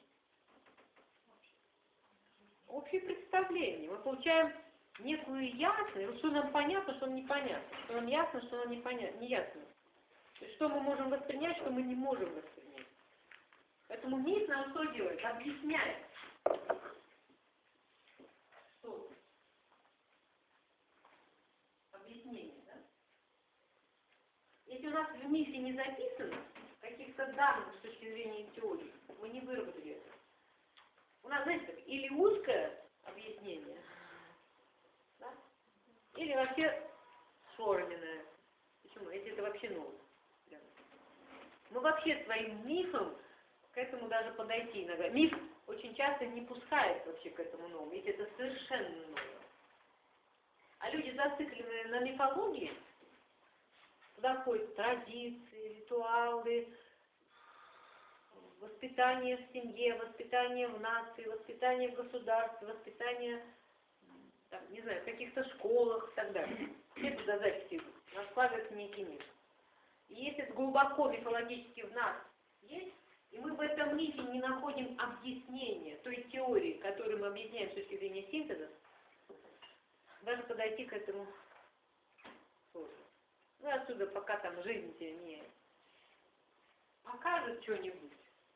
Общее представление. Мы получаем некую ясность, что нам понятно, что нам непонятно. Что нам ясно, что нам непонятно, неясно. То есть, что мы можем воспринять, что мы не можем воспринять. Поэтому миф нам что делает? Объясняет. Что? Объяснение, да? Если у нас в мифе не записано каких-то данных с точки зрения теории, мы не выработали это. У нас, знаете, как, или узкое объяснение, да? Или вообще форменное. Почему? Если это вообще новое. Мы вообще своим мифом к этому даже подойти иногда. Миф очень часто не пускает вообще к этому новому, ведь это совершенно новое. А люди, зацикленные на мифологии, туда входят традиции, ритуалы, воспитание в семье, воспитание в нации, воспитание в государстве, воспитание, там, не знаю, в каких-то школах и так далее. Все туда записи идут, раскладывается некий миф. И если это глубоко мифологически в нас есть, и мы в этом мифе не находим объяснения той теории, которую мы объясняем с точки зрения синтеза, даже подойти к этому сложно. Ну, отсюда, пока там жизнь тебе не покажет что-нибудь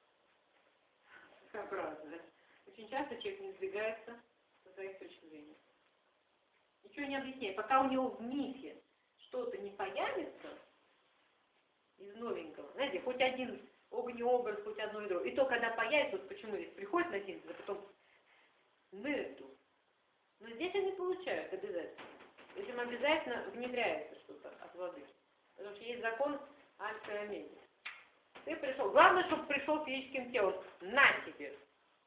сообразное, очень часто человек не сдвигается со своих точек зрения. Ничего не объясняет. Пока у него в мифе что-то не появится из новенького, знаете, хоть один огнеобраз, хоть одно ядро. И то, когда появится, вот почему здесь приходит на синтез, а потом нету. Но здесь они получают обязательно. То есть им обязательно внедряется что-то от воды. Потому что есть закон альфа и омега. Ты пришел. Главное, чтобы пришел физическим телом. На тебе.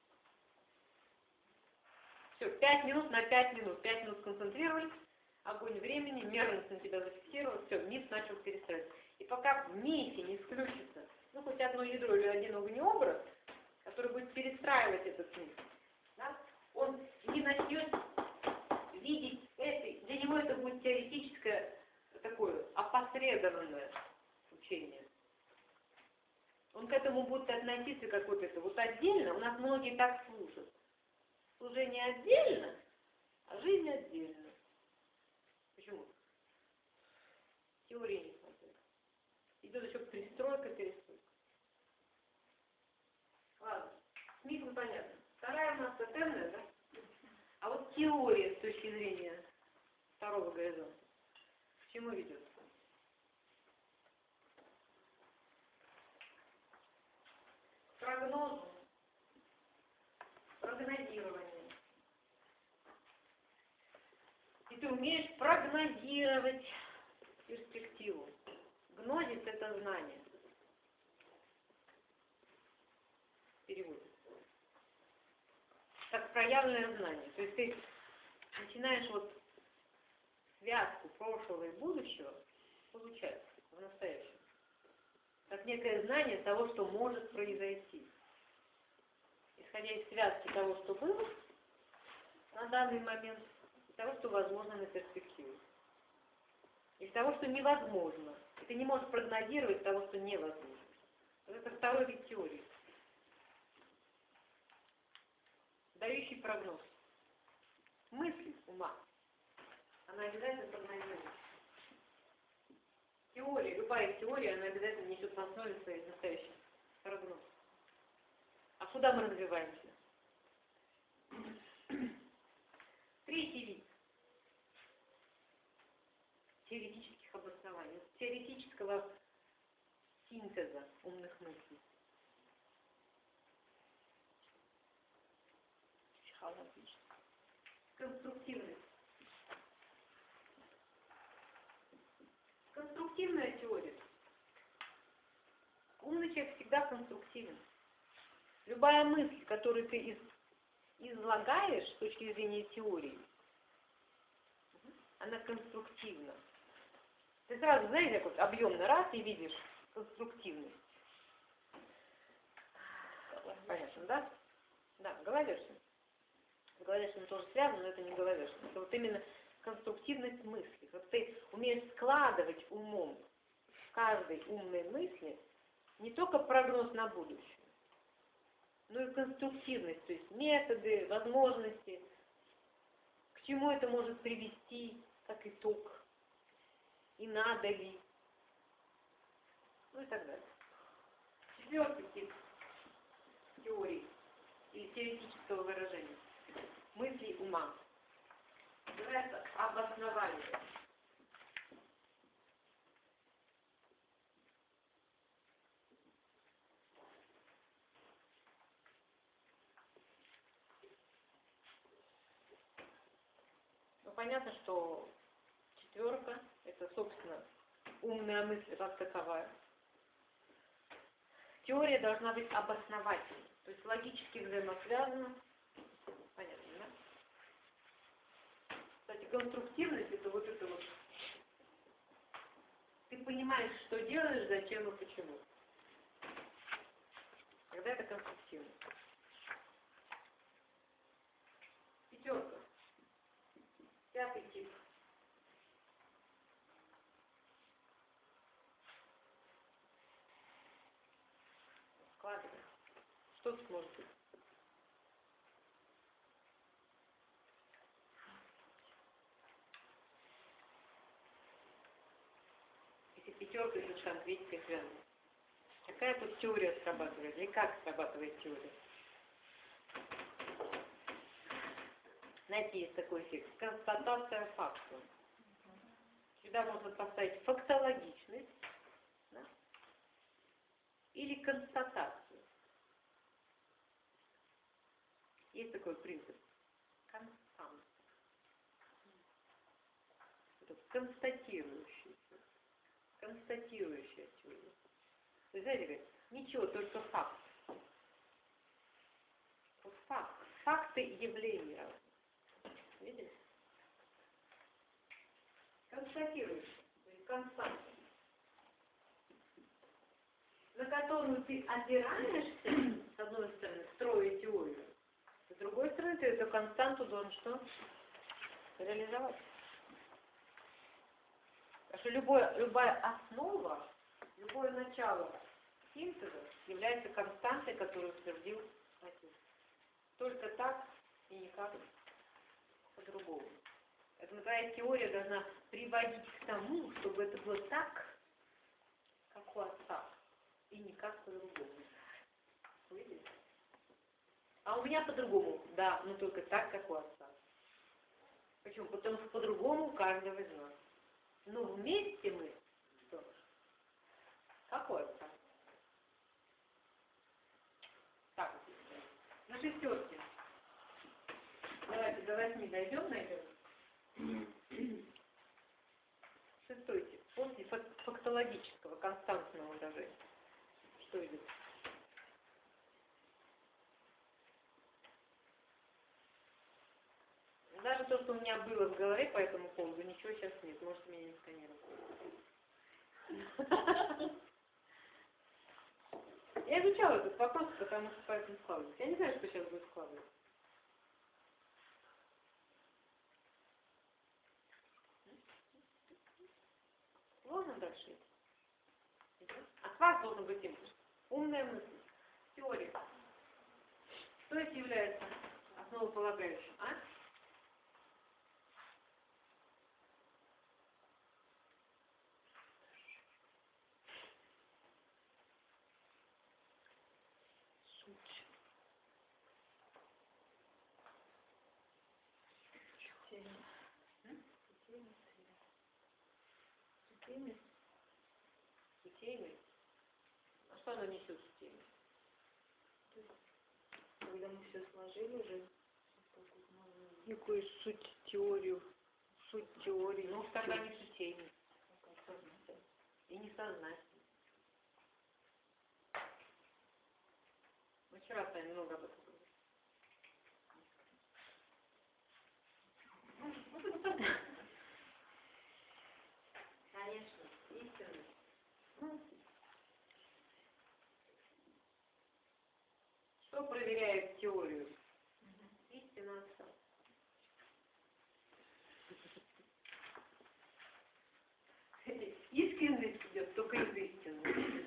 Все, пять минут на пять минут. Пять минут сконцентрировались. Огонь времени, мерность на тебя зафиксировал. Все, миф начал перестраиваться. И пока в мифе не включится, ну, хоть одно ядро или один огнеобраз, который будет перестраивать этот миф, да, он не начнет видеть это, для него это будет теоретическое такое опосредованное учение. Он к этому будет относиться как вот это. Вот отдельно, у нас многие так служат. Служение отдельно, а жизнь отдельно. Почему? Теории не хватает. Идет еще пристройка, перестройка. Ладно, с мифом понятно. Вторая у нас тотемная, да? А вот теория с точки зрения второго горизонта к чему ведет? Прогноз, прогнозирование. И ты умеешь прогнозировать перспективу. Гнозис — это знание. Перевод. Как проявленное знание. То есть ты начинаешь вот связку прошлого и будущего получать в настоящем. Как некое знание того, что может произойти. Исходя из связки того, что было на данный момент, и того, что возможно на перспективу. Из того, что невозможно. И ты не можешь прогнозировать того, что невозможно. Вот это второй вид теории. Дающий прогноз. Мысль ума. Она обязательно прогнозирует. Теория, любая теория, она обязательно несет в основе своей настоящий прогноз. А куда мы развиваемся? Третий вид. Теоретических обоснований, теоретического синтеза умных мыслей. Психологического. Конструктивность. Конструктивная теория. Умный человек всегда конструктивен. Любая мысль, которую ты из, излагаешь с точки зрения теории, она конструктивна. Ты сразу, знаешь, как вот объемно раз и видишь конструктивность. Понятно, да? Да, головешность. С головешностью тоже связано, но это не головешность. Это вот именно конструктивность мысли. Вот ты умеешь складывать умом в каждой умной мысли не только прогноз на будущее, но и конструктивность, то есть методы, возможности, к чему это может привести, как итог, и надо ли, ну и так далее. Четвертый тип теории или теоретического выражения. Мысли ума. Называется обоснование. понятно, что четверка — это, собственно, умная мысль как таковая. Теория должна быть обосновательной, то есть логически взаимосвязана. Понятно, да? Кстати, конструктивность — это вот это вот. Ты понимаешь, что делаешь, зачем и почему. Когда это конструктивность. Пятерка. Пятый тип. Складываем. Что тут может быть? Если пятерка идет конкретика связана. Какая тут теория срабатывает? Или как срабатывает теория? Знаете, есть такой эффект. Констатация факта. Сюда можно поставить фактологичность, да? Или констатацию. Есть такой принцип. Констант. Это констатирующий. Констатирующая теория. Вы знаете, говорит, ничего, только факт. Вот факт. Факты явления. Видите? Констатирующий. То есть констант. На которую ты опираешься, с одной стороны, строя теорию, с другой стороны, ты эту константу должен что? Реализовать. Потому что любое, любая основа, любое начало синтеза является константой, которую утвердил отец. Только так и никак по-другому. Поэтому твоя теория должна приводить к тому, чтобы это было так, как у отца, и никак по-другому. Видите? А у меня по-другому, да, но только так, как у отца. Почему? Потому что по-другому у каждого из нас. Но вместе мы что? Как у отца. Так, на шестерке. Давайте до восьми дойдем, наверное. Шестой тип. Помните, фактологического, константного выражения. Что идет? Даже то, что у меня было в голове по этому поводу, ничего сейчас нет. Может, меня не сканировать. Я изучала этот вопрос, потому что поэтому складываюсь. Я не знаю, что сейчас будет складываться. Можно дальше идти? От вас должен быть импульс. Умная мысль. Теория. Что это является основополагающим? А? Суть. Сутейность. Сутейность. А что оно несет сутейность? Когда мы все сложили уже, некую суть теорию, суть теории. Ну, тогда не сутейность. И не сознательность. Мы вчера с вами много об этом говорили. Конечно, истинность. Что проверяет теорию? Истина. Искренность идет только из истины.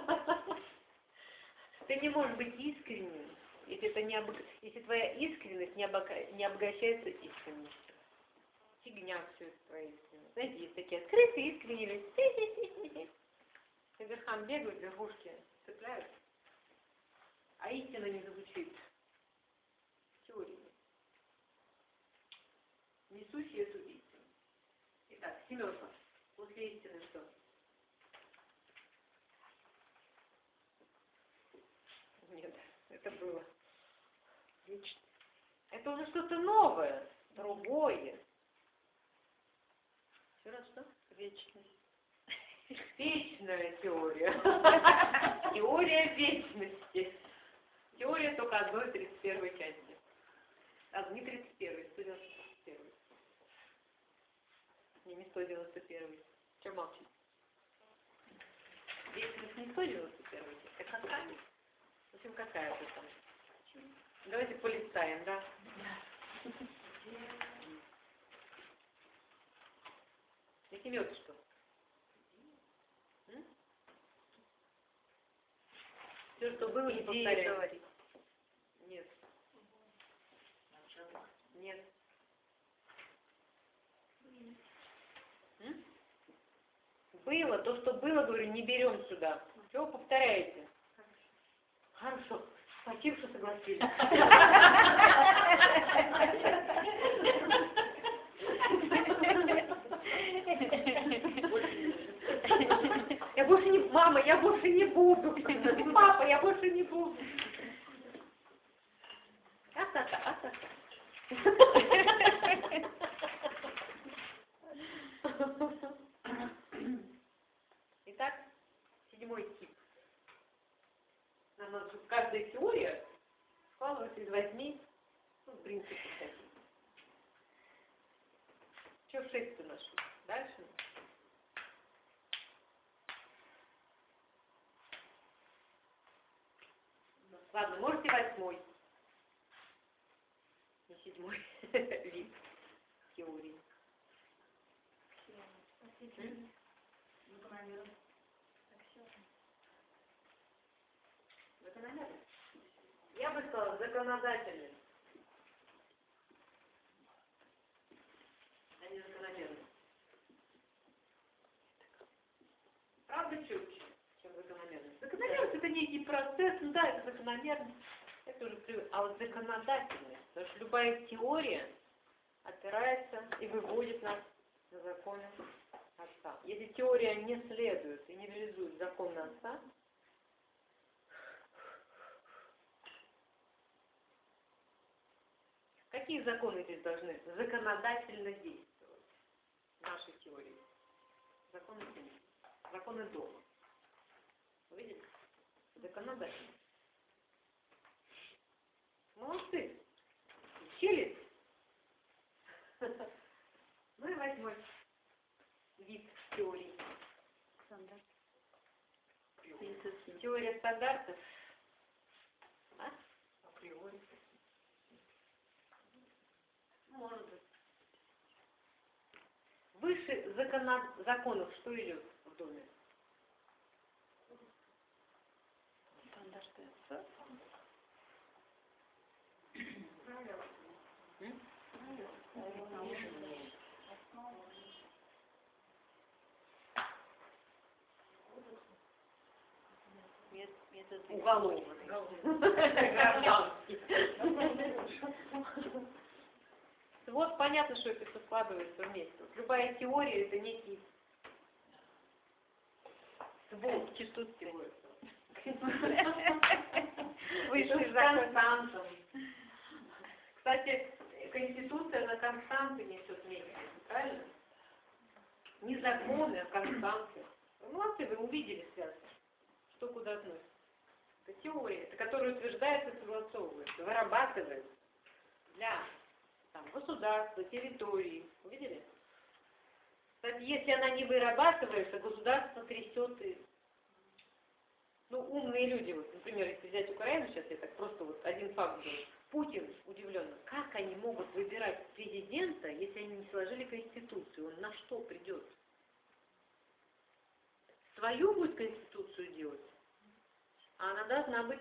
Ты не можешь быть искренним, если, это не об... если твоя искренность не, обога... не обогащается искренностью. Фигня все это твоя искренность. Знаете, есть такие открытые искренние люди. По верхам бегают, верхушки цепляют. А истина не звучит в теории. Несущий эту истину. Итак, семерка. После истины что? Нет, это было. Лично. Это уже что-то новое, другое. Вечность. Вечная теория. Теория вечности. Теория только одной тридцать первой части. А, не тридцать первой, сто девяносто первой. Не, не сто девяносто первой. Че молчите? Вечность не сто девяносто первой часть, а какая? В общем, какая это там? Давайте полистаем, да? Не семёрка что? Все, что было, не повторяем. Нет. Нет. М? Было, то, что было, говорю, не берем сюда. Чего вы повторяете? Хорошо. Спасибо, что согласились. Я больше не... Мама, я больше не буду. Папа, я больше не буду. А-та-та, а-та-та. Итак, седьмой тип. Нам надо, чтобы каждая теория складывается из восьми, ну, в принципе, таких. Что в шесть-то нашли? Дальше? Ладно, можете восьмой. Не седьмой. Вид теории. Закономерность. Я бы сказала законодательность, а не закономерность. Правда четче, чем закономерность? Закономерность это некий процесс, ну да, это закономерность, это уже привык. А вот законодательность, потому что любая теория опирается и выводит нас на законы Отца. Если теория не следует и не реализует законы Отца, какие законы здесь должны законодательно действовать в нашей теории? Законы семьи, законы дома. Вы видите? Законодательно. Молодцы. Учились? Ну и восьмой вид теории. Стандарт. Теория стандартов. А? Априори. Может быть. Выше закона... законов что идет в доме? Стандарты отца. Уголовный. Гражданский. Вот понятно, что это все складывается вместе. Вот любая теория это некий свод. Конституция. Высший константом. Кстати, Конституция на константы несет некие, правильно? Не законы, а константы. Молодцы, вы увидели связь. Что куда относится? Это теория, это которая утверждается и согласовывается, вырабатывается для там, государства, территории. Увидели? Кстати, если она не вырабатывается, государство трясет и... Ну, умные люди, вот, например, если взять Украину, сейчас я так просто вот один факт говорю. Путин удивленно, как они могут выбирать президента, если они не сложили Конституцию? Он на что придет? Свою будет Конституцию делать, а она должна быть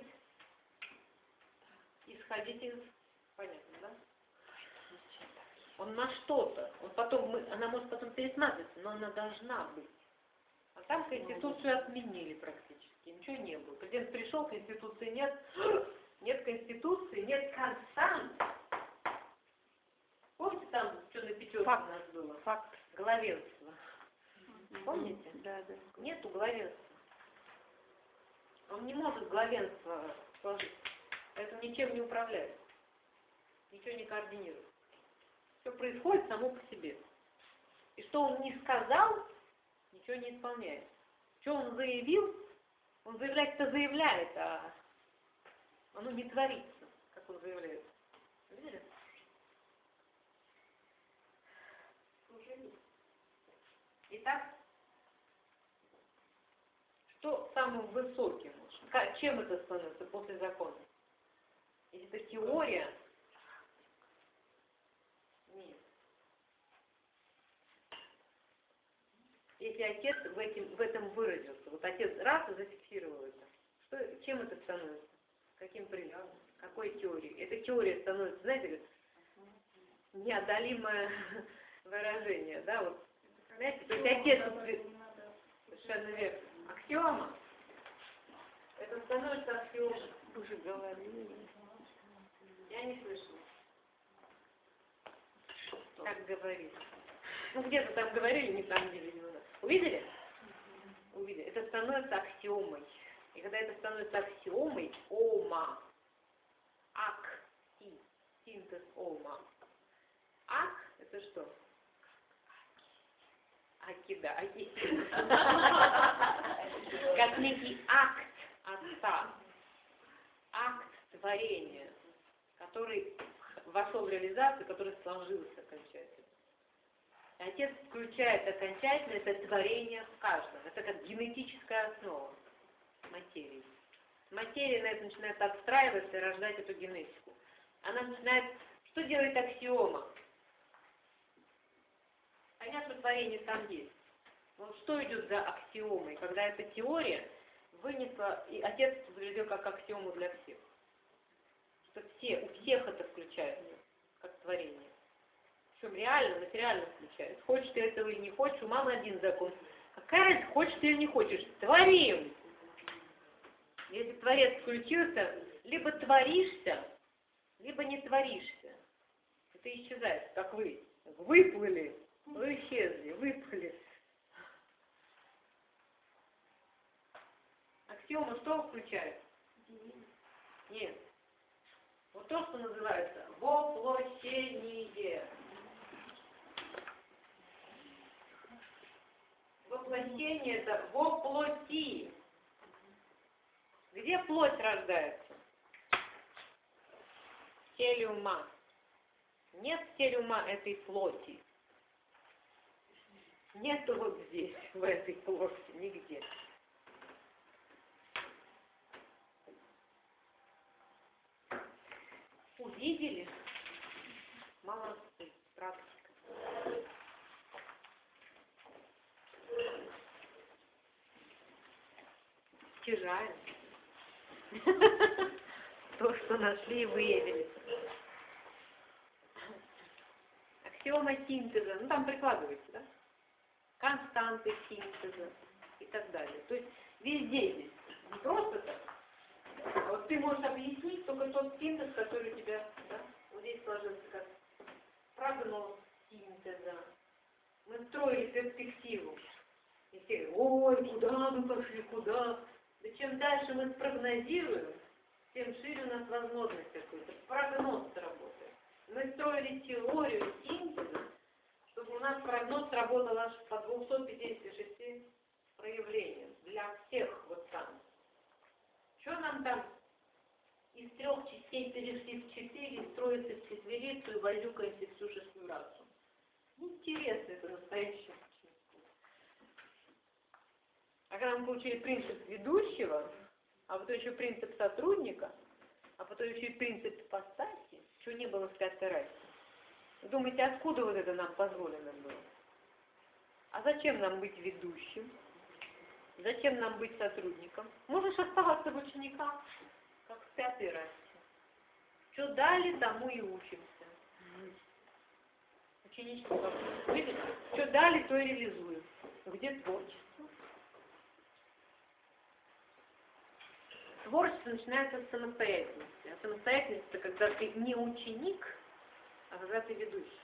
исходить из... Понятно, да? Он на что-то. Он потом, мы, она может потом пересматриваться, но она должна быть. А там Конституцию отменили практически. Ничего не было. Президент пришел, Конституции нет. Нет Конституции, нет констант. Помните, там что на пятерке у нас было? Факт. Главенство. Помните? Да, да. Нету главенства. Он не может главенство сложить. Поэтому ничем не управляет. Ничего не координирует. Все происходит само по себе. И что он не сказал, ничего не исполняет. Что он заявил? Он заявляет-то заявляет, а оно не творится, как он заявляет. Видели? Итак, что самым высоким? Как- Чем это становится после закона? Если это теория, нет. Если отец в, этим, в этом выразился, вот отец раз и зафиксировал это, что, чем это становится? Каким принципом? Какой теорией? Эта теория становится, знаете, как неодолимое выражение, да, вот, знаете, то есть отец, совершенно верно, аксиома, это становится аксиомой. Уже говорили. Я не слышала. Так говорит. Ну, где-то там говорили, не там, где, видимо, да. Увидели? Увидели. Это становится аксиомой. И когда это становится аксиомой, ома, ак, и, синтез ома. Ак, это что? Акида, аки. Как некий акт отца. Акт творения, который вошел в реализацию, который сложился окончательно. И отец включает окончательно это творение в каждом. Это как генетическая основа материи. Материя на это начинает отстраиваться и рождать эту генетику. Она начинает... Что делает аксиома? Понятно, творение там есть. Но что идет за аксиомой? Когда эта теория вынесла, и отец заведел как аксиому для всех. Что все, у всех это включается, как творение. Причем реально, материально включается. Хочешь ты этого или не хочешь, у мамы один закон. Какая разница, хочешь ты или не хочешь? Творим! Если творец включился, либо творишься, либо не творишься. Это исчезает, как вы. Выплыли, вы исчезли, выплыли. Аксиома что включает? Нет. Вот то, что называется воплощение. Воплощение это воплоти. Где плоть рождается? В теле ума. Нет в теле ума этой плоти. Нету вот здесь, в этой плоти, нигде. Увидели? Молодцы, практика. Стяжаем. То, что нашли и выявили. Аксиома синтеза, ну там прикладывается, да? Константы синтеза и так далее. То есть везде здесь. Не просто так. А вот ты можешь объяснить только тот синтез, который у тебя, да, вот здесь сложился как прогноз синтеза. Мы строили перспективу. И все, ой, куда мы пошли, куда? Да чем дальше мы спрогнозируем, тем шире у нас возможность какой-то. Прогноз работает. Мы строили теорию синтеза, чтобы у нас прогноз работал аж по двумстам пятидесяти шести проявлениям. Для всех вот там. Что нам там из трех частей перешли в четыре, строится в четверицу и возюкаемся всю шестую расу? Интересно, это настоящее. А когда мы получили принцип ведущего, а потом еще принцип сотрудника, а потом еще и принцип ипостаси, чего не было в пятой расе. Вы думаете, откуда вот это нам позволено было? А зачем нам быть ведущим? Зачем нам быть сотрудником? Можешь оставаться в учениках, как в пятой расе. Что дали, тому и учимся. Ученичество как? Видите? Что дали, то и реализуем. Где творчество? Творчество начинается с самостоятельности. А самостоятельность — это когда ты не ученик, а когда ты ведущий.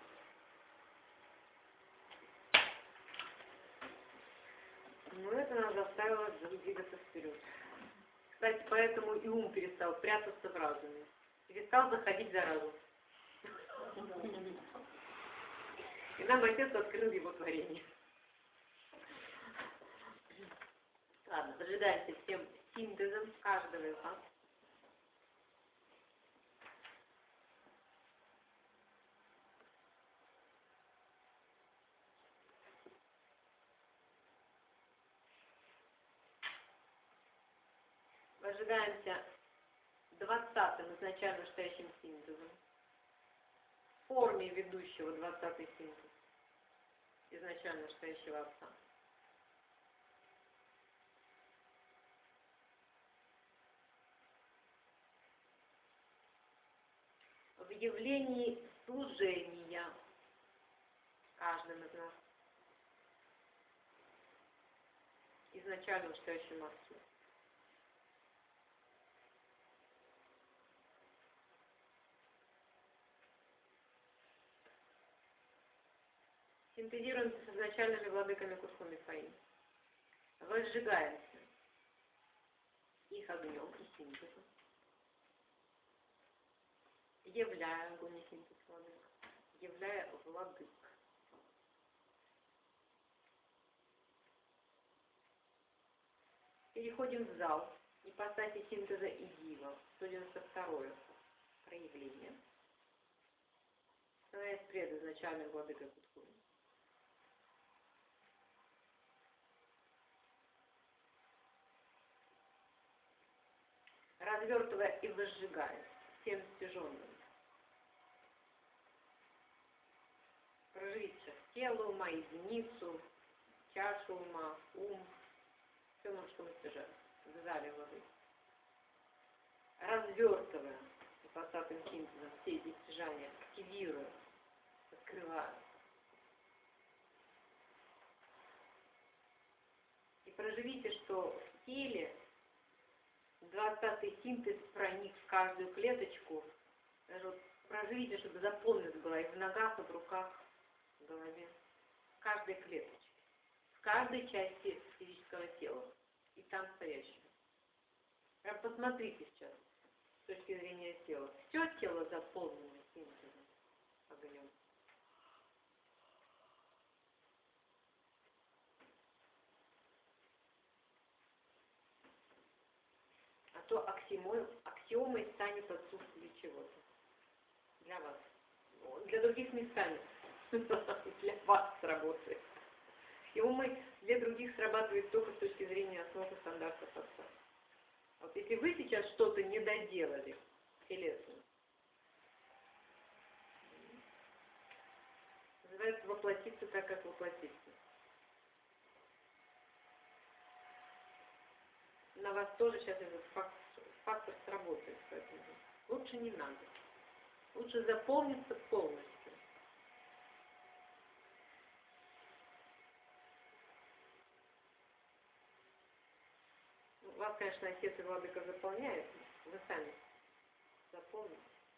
Ну, это нас заставило двигаться вперед. Кстати, поэтому и ум перестал прятаться в разуме. Перестал заходить за разум. И нам отец открыл его творение. Ладно, зажигаемся всем синтезом каждого из вас. Возжигаемся двадцатым изначально стоящим синтезом. В форме ведущего двадцатый синтез изначально стоящего отца. В явлении служения каждым из нас изначально стоящему отцу. Синтезируемся с изначальными владыками Курхуми Фаи. Возжигаемся их огнем и синтезом, являя огонь и синтез владык, являя владык. Переходим в зал ипостаси синтеза и дива, сто девяносто второе проявление, становясь предизначальным владыкой Курхуми. Развертывая и возжигая всем стяженным. Проживите сейчас тело ума, единицу, чашу ума, ум, все, на что мы стяжаем в зале воды. Развертывая ипостатным синтезом все эти стяжания, активируя, открывая. И проживите, что в теле двадцатый синтез проник в каждую клеточку. Даже вот проживите, чтобы заполненность была и в ногах, и в руках, в голове. В каждой клеточке. В каждой части физического тела. И там стоящего. Прям посмотрите сейчас с точки зрения тела. Все тело заполнено синтезом, огнем. А то аксиомой, аксиомой станет отсутствие чего-то. Для вас. Для других не станет. Для вас сработает. Аксиомой для других срабатывает только с точки зрения основ и стандартов отца. Вот если вы сейчас что-то не доделали телесно, называется воплотиться так, как воплотиться. На вас тоже сейчас этот фактор, фактор сработает, поэтому лучше не надо. Лучше заполниться полностью. Вас, конечно, отец и владыка заполняет, вы сами заполните.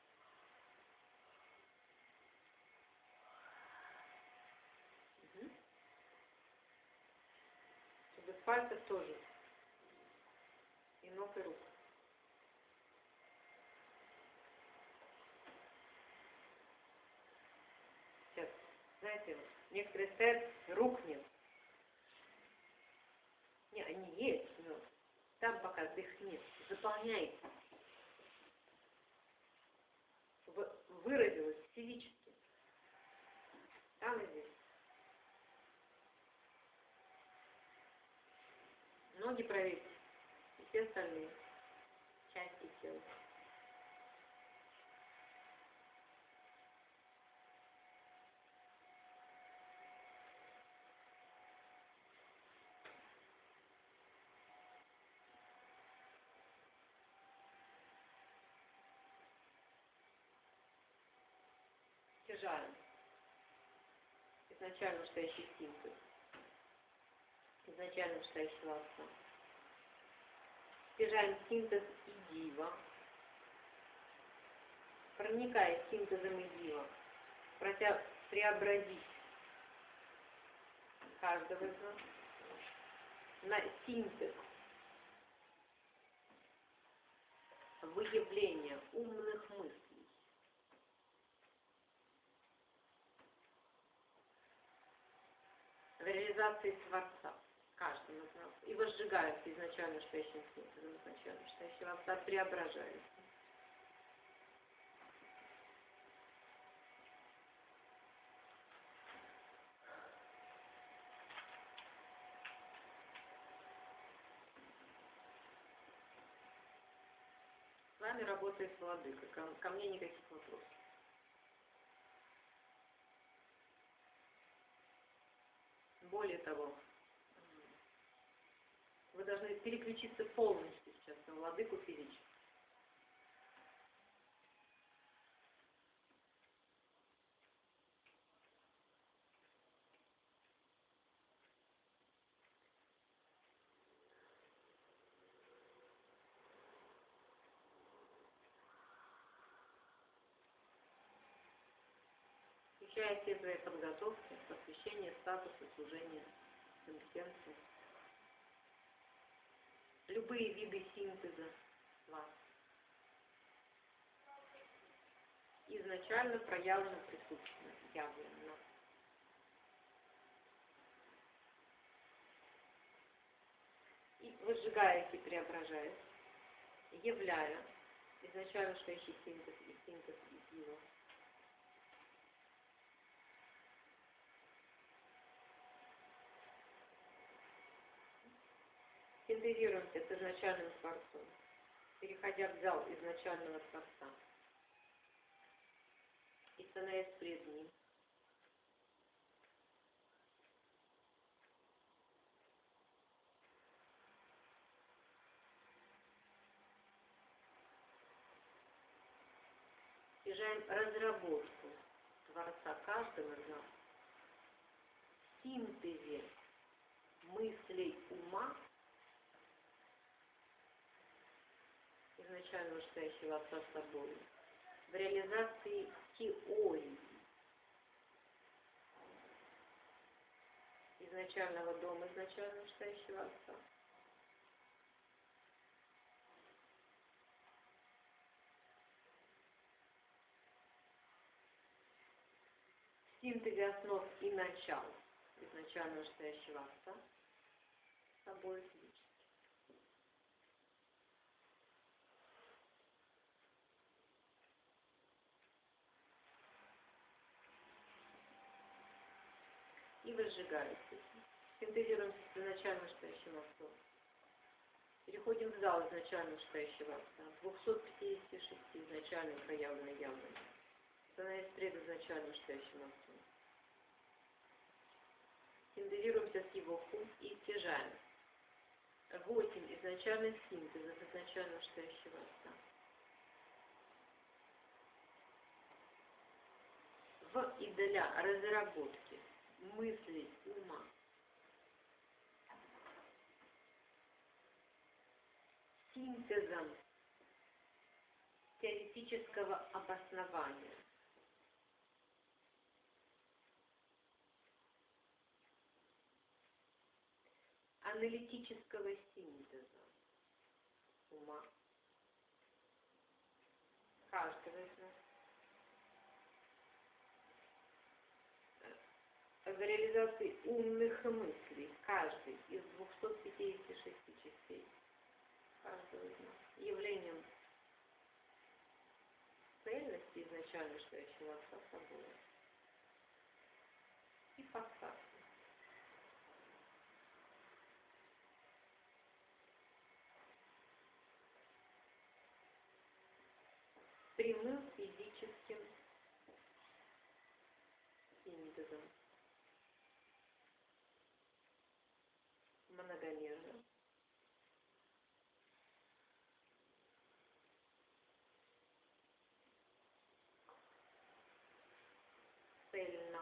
Угу. Чтобы с пальцев тоже. И ног, и рук. Сейчас, знаете, некоторые стоят, рук нет. Не, они есть, но там пока их нет. Заполняйте. Чтобы выразилось физически. Там и здесь. Ноги проверьте. И все остальные части тела. Стяжаем. Изначально стоящий синтез. Изначально стоящий отца. Стяжаем синтез и дива. Проникая синтезом и дива, прося преобразить каждого из нас на синтез выявления умных мыслей. В реализации Творца. каждым из нас, и возжигается изначально стоящим синтезом, изначально стоящего отца, преображается. С вами работает владыка, ко, ко мне никаких вопросов. Более того, вы должны переключиться полностью сейчас на владыку физически. Включая все свои подготовки, посвящение, статуса, служения, компетенции. Любые виды синтеза вас изначально проявлено присутственно, явлено. И выжигаете, преображаясь, являя изначально стоящий синтез и синтез из его. Синтезируемся с изначальным Творцом, переходя в зал изначального Творца и становясь пред Ним. Снижаем разработку Творца каждым из нас в синтезе мыслей ума, изначально стоящего отца с собой, в реализации теории изначального дома, изначально стоящего отца. В синтезе основ и начал изначально стоящего отца с собой физически. И выжигается. Синтезируемся с изначально стоящим отцом. Переходим в зал изначально стоящего отца. двухсот пятидесяти шести изначально проявленной явленной. Становясь пред изначально стоящим отцом. Синтезируемся с его хум и стяжаем. восемь изначальных синтезов изначально стоящего отца. В и для разработки мыслей ума синтезом теоретического обоснования аналитического синтеза ума каждого из нас в реализации умных мыслей каждый из двухсот пятидесяти шести частей каждого из нас явлением цельности изначально стоящего отца собой и подставки. Прямым физическим синтезом. Многомерно. Цельно.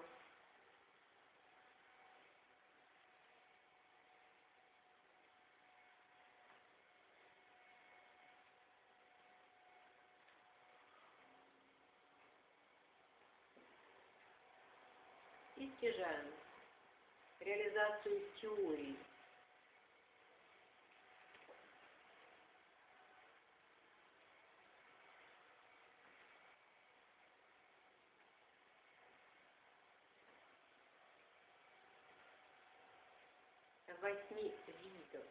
И стяжаем реализацию теории. восьми видов.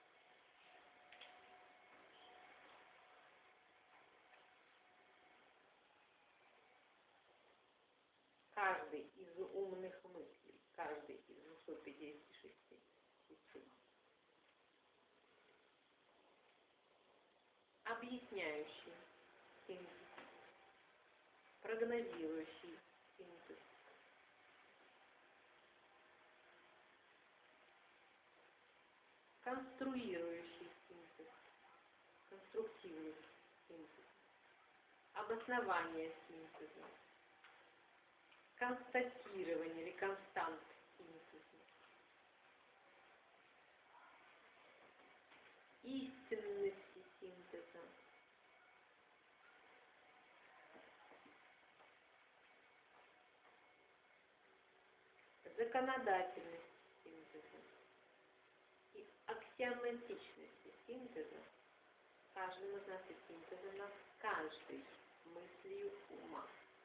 Каждый из умных мыслей, каждый из двухсот пятидесяти шести систем, объясняющий синтез, прогнозирующий синтез, конструирующий синтез, конструктивный синтез, обоснование синтеза, констатирование или констант синтеза, истинности синтеза, законодательности синтеза и аксиоматичности синтеза. Каждым из нас из синтеза нас каждый мыслью ума.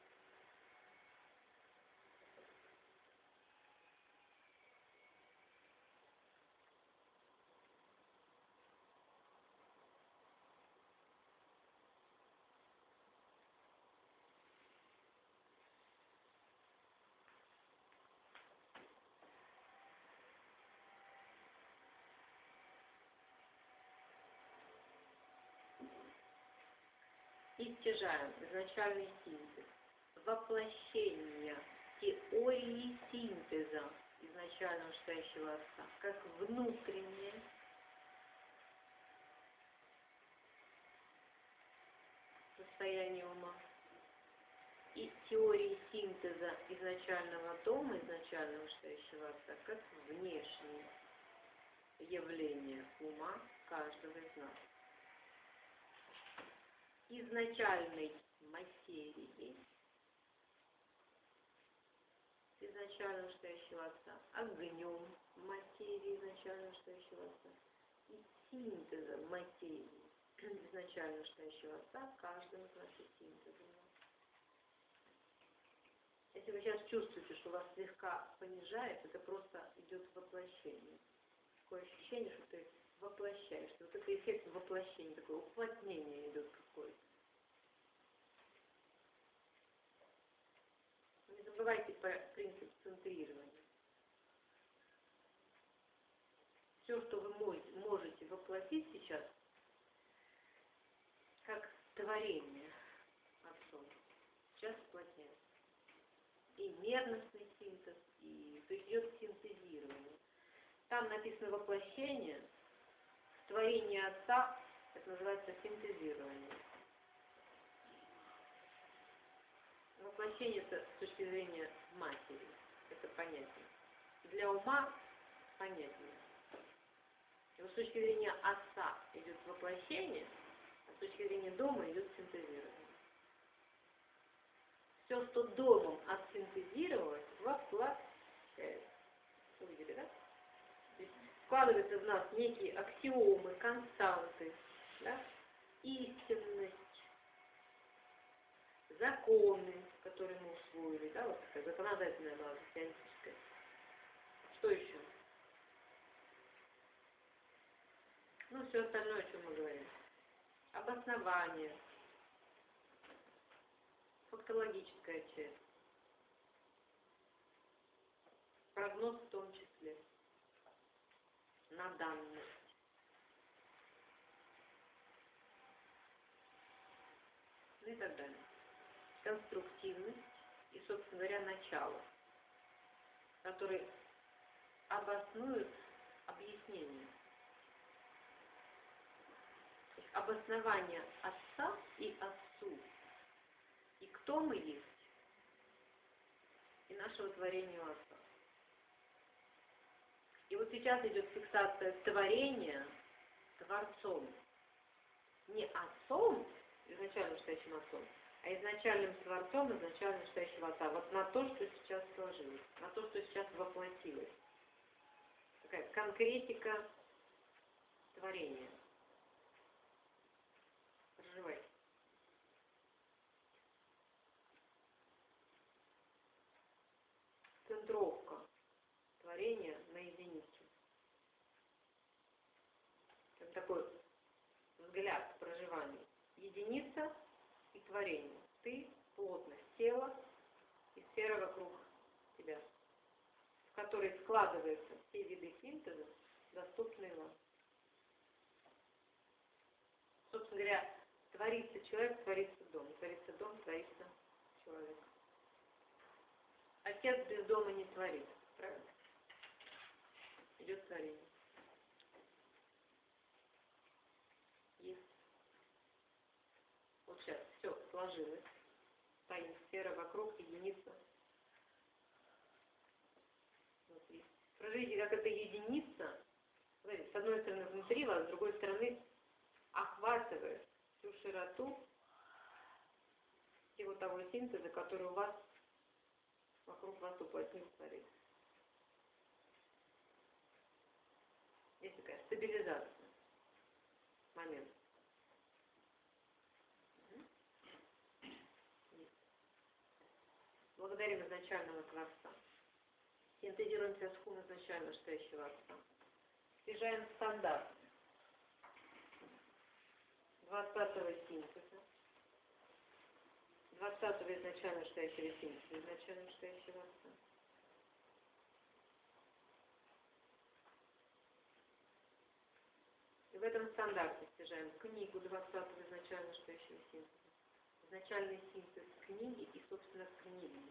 И стяжаем изначальный синтез, воплощение теории синтеза изначально вышестоящего отца, как внутреннее состояние ума, и теории синтеза изначального дома, изначально вышестоящего отца, как внешнее явление ума каждого из нас. Изначальной материи, изначально вышестоящего отца, огнем материи, изначально вышестоящего отца, и синтезом материи, изначально вышестоящего отца, каждым из нас и синтезом. Если вы сейчас чувствуете, что вас слегка понижает, это просто идет воплощение. Такое ощущение, что ты воплощаешь, что вот это эффект воплощения, такое уплотнение идет какое-то. Не забывайте про принцип центрирования. Все, что вы можете воплотить сейчас, как творение Отцом, сейчас сплотняется. И мерностный синтез, и то идет синтезирование. Там написано воплощение, творение Отца, это называется синтезирование. Воплощение это с точки зрения матери, это понятие. Для ума понятнее. И вот с точки зрения Отца идет воплощение, а с точки зрения дома идет синтезирование. Все, что домом отсинтезировалось, воплощается. Увидели, да? То есть вкладывается в нас некие аксиомы, константы, да? Истинность, законы, которые мы усвоили, да, вот такая законодательная база теоретическая. Что еще? Ну, все остальное, о чем мы говорим. Обоснование, фактологическая часть, прогноз в том числе, на данность. Ну и так далее. Конструктивность и, собственно говоря, начало, которые обоснуют объяснение. То есть обоснование Отца и Отцу, и кто мы есть, и нашего творения у Отца. И вот сейчас идет фиксация творения Творцом. Не Отцом, изначально вышестоящим Отцом, а изначальным Творцом, изначально вышестоящего Отца. Вот на то, что сейчас сложилось, на то, что сейчас воплотилось. Такая конкретика творения. Проживайте. Центровка творения на единицу. названий. Единица и творение. Ты, плотность тела и сфера вокруг тебя, в которой складываются все виды синтеза, доступные вам. Собственно говоря, творится человек, творится дом. Творится дом, творится человек. Отец без дома не творит. Правильно? Идет творение. Есть. Вот сейчас все сложилось. Стоит сфера вокруг, единица. Внутри. Скажите, как эта единица, смотрите, с одной стороны внутри вас, с другой стороны охватывает всю широту всего того синтеза, который у вас вокруг вас уплотнил творит. Есть такая стабилизация. Момент. Благодарим изначального Творца. Синтезируем тьму изначально стоящего Отца. Снижаем стандарт двадцатого синтеза. двадцатого изначально стоящего синтеза, изначально стоящего Отца. И в этом стандарте снижаем книгу двадцатого изначально стоящего синтеза. Изначальный синтез книги и, собственно, книги.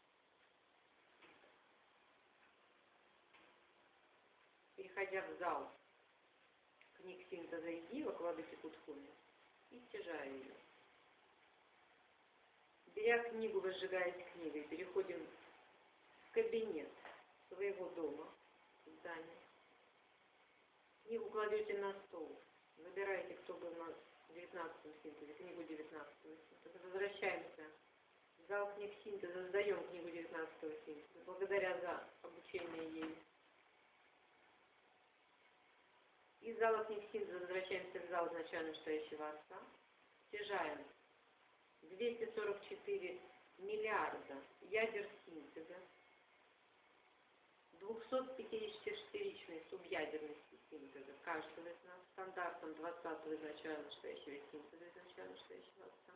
Переходя в зал книг синтеза и дива, кладете кутхуми и стяжая ее. Беря книгу, вы сжигаете книгой, переходим в кабинет своего дома, здания. Книгу кладете на стол, выбираете, кто был на девятнадцатом синтезе, книгу девятнадцатого синтеза. Возвращаемся в зал книг синтеза, сдаем книгу девятнадцатого синтеза, благодаря за обучение ей. Из зала книг синтеза возвращаемся в зал изначально стоящего Отца, стяжаем двести сорок четыре миллиарда ядер синтеза, двухсотпятидесятичетыричной субъядерности синтеза каждого из нас, стандартом двадцатого изначально стоящего синтеза, изначально стоящего Отца,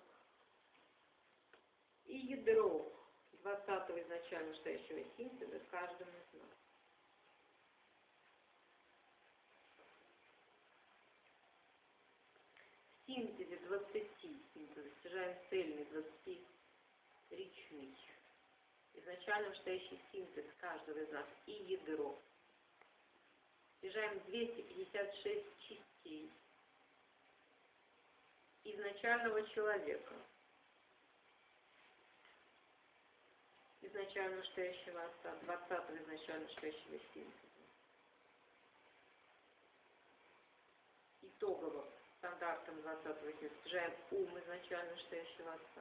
и ядро двадцатого изначально стоящего синтеза каждому из нас. В синтезе двадцати синтеза стяжаем цельный двадцатиричный изначально стоящий синтез каждого из нас и ядро. Стяжаем двести пятьдесят шесть частей изначального человека, изначально стоящего Отца, двадцатого изначально стоящего синтеза. Итогово стандартом двадцатого синтеза стяжаем ум изначально стоящего Отца.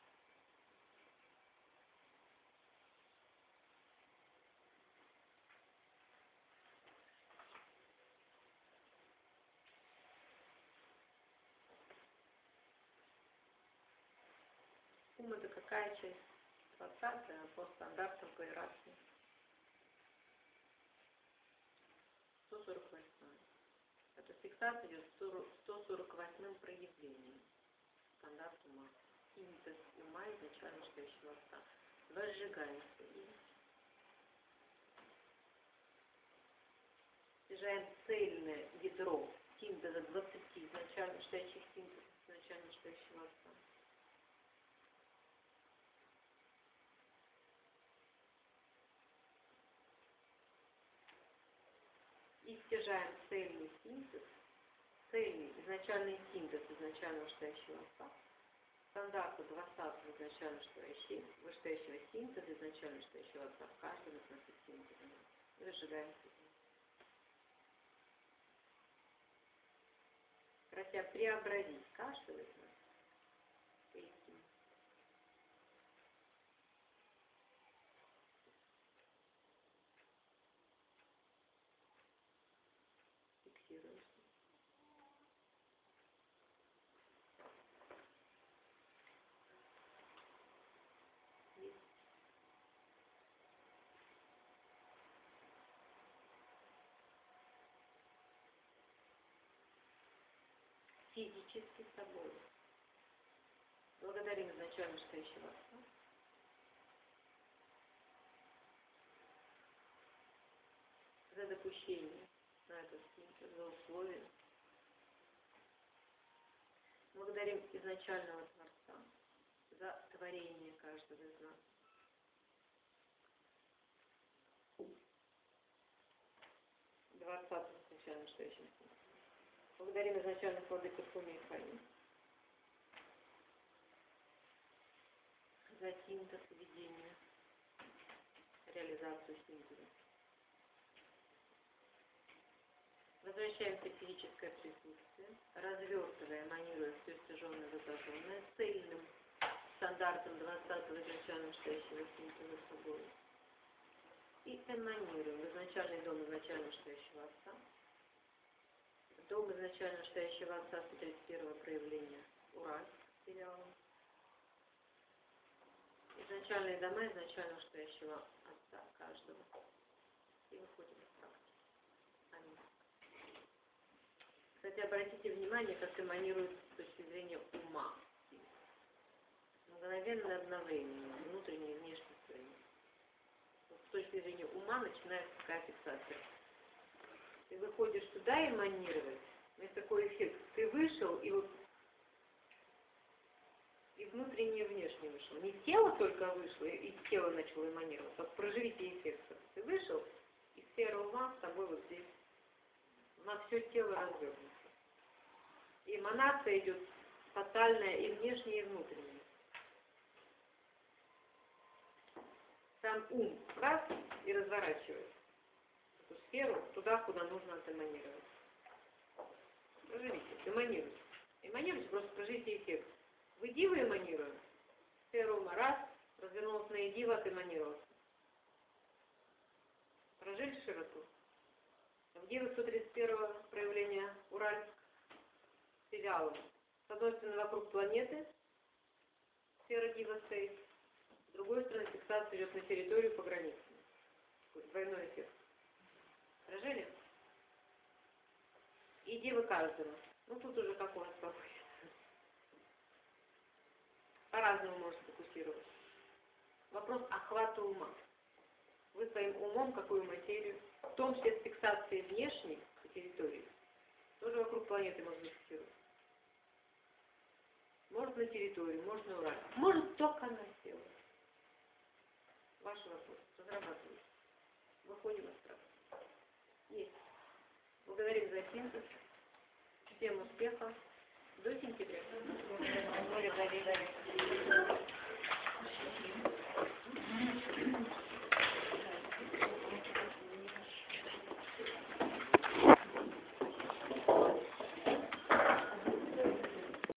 Ум — это какая часть? двадцатая, по стандартам, по иерархии. сто сорок восьмая. Эта фиксация идет сто сорок восьмым проявлением. Стандарт ума. Синтез ума изначально стоящего Отца. Возжигаемся им. Стяжаем цельное ядро синтеза двадцати изначально стоящих синтезов изначально стоящего Отца. И стяжаем цельный синтез, цельный изначальный синтез изначально стоящего Отца, стандарту двадцатого изначально стоящего, вышестоящего синтеза изначально стоящего Отца в каждом из нас синтеза. И разжигаем синтез. Прося преобразить каждого из нас этим. Фиксируем. Есть. физически собой. Благодарим изначально стоящего Отца за допущение на этот мир, за условия. Благодарим изначального Творца за творение каждого из нас. Двадцатый изначально настоящий. Благодарим изначальных владыков Фоми и Фани за синтез видения, реализацию синтеза. Возвращаемся в физическое присутствие, развертывая, манируя все стяженное, зажженное, цельным стандартом двадцатого изначально настоящего синтеза собой. И эманируем в изначальный дом изначально настоящего Отца, в дом изначально настоящего Отца сто тридцать первого проявления Уральск с филиалом, изначальные дома изначально настоящего Отца каждого. И выходим из практики. Аминь. Кстати, обратите внимание, как эманирует с точки зрения ума. Мгновенное обновление, внутреннее и внешнее строение. С точки зрения ума начинается такая фиксация. Ты выходишь туда эманировать, есть такой эффект. Ты вышел, и вот и внутреннее, и внешнее вышло. Не тело только вышло, и тело начало эманировать. Вот проживите эффект. Ты вышел, и сфера ума с тобой вот здесь. На все тело развернуто. И эманация идет тотальная и внешняя, и внутренняя. Сам ум раз и разворачивает эту сферу туда, куда нужно отэманировать. Проживите, эманируйте. Эманируйте, просто проживите эффект. В иди вы эманируем. Сфера ума раз, развернулась на иди, отэманировался. Прожили широту. В Дивы сто тридцать первого проявления Уральск с филиалом. С одной стороны, вокруг планеты сфера Дива стоит, с другой стороны, фиксация идет на территорию по границе. Такой двойной эффект. Прожили? И Дивы каждого. Ну, тут уже как у вас получится. По-разному можно фокусировать. Вопрос охвата ума. Вы своим умом какую материю, в том числе с фиксацией внешней по территории, тоже вокруг планеты можно фиксировать. Может на территорию, может на Урале, может только на тело. Ваш вопрос. Разрабатывайте. Выходим из практики. Есть. Благодарим за синтез. Всем успеха. До сентября. Благодарим.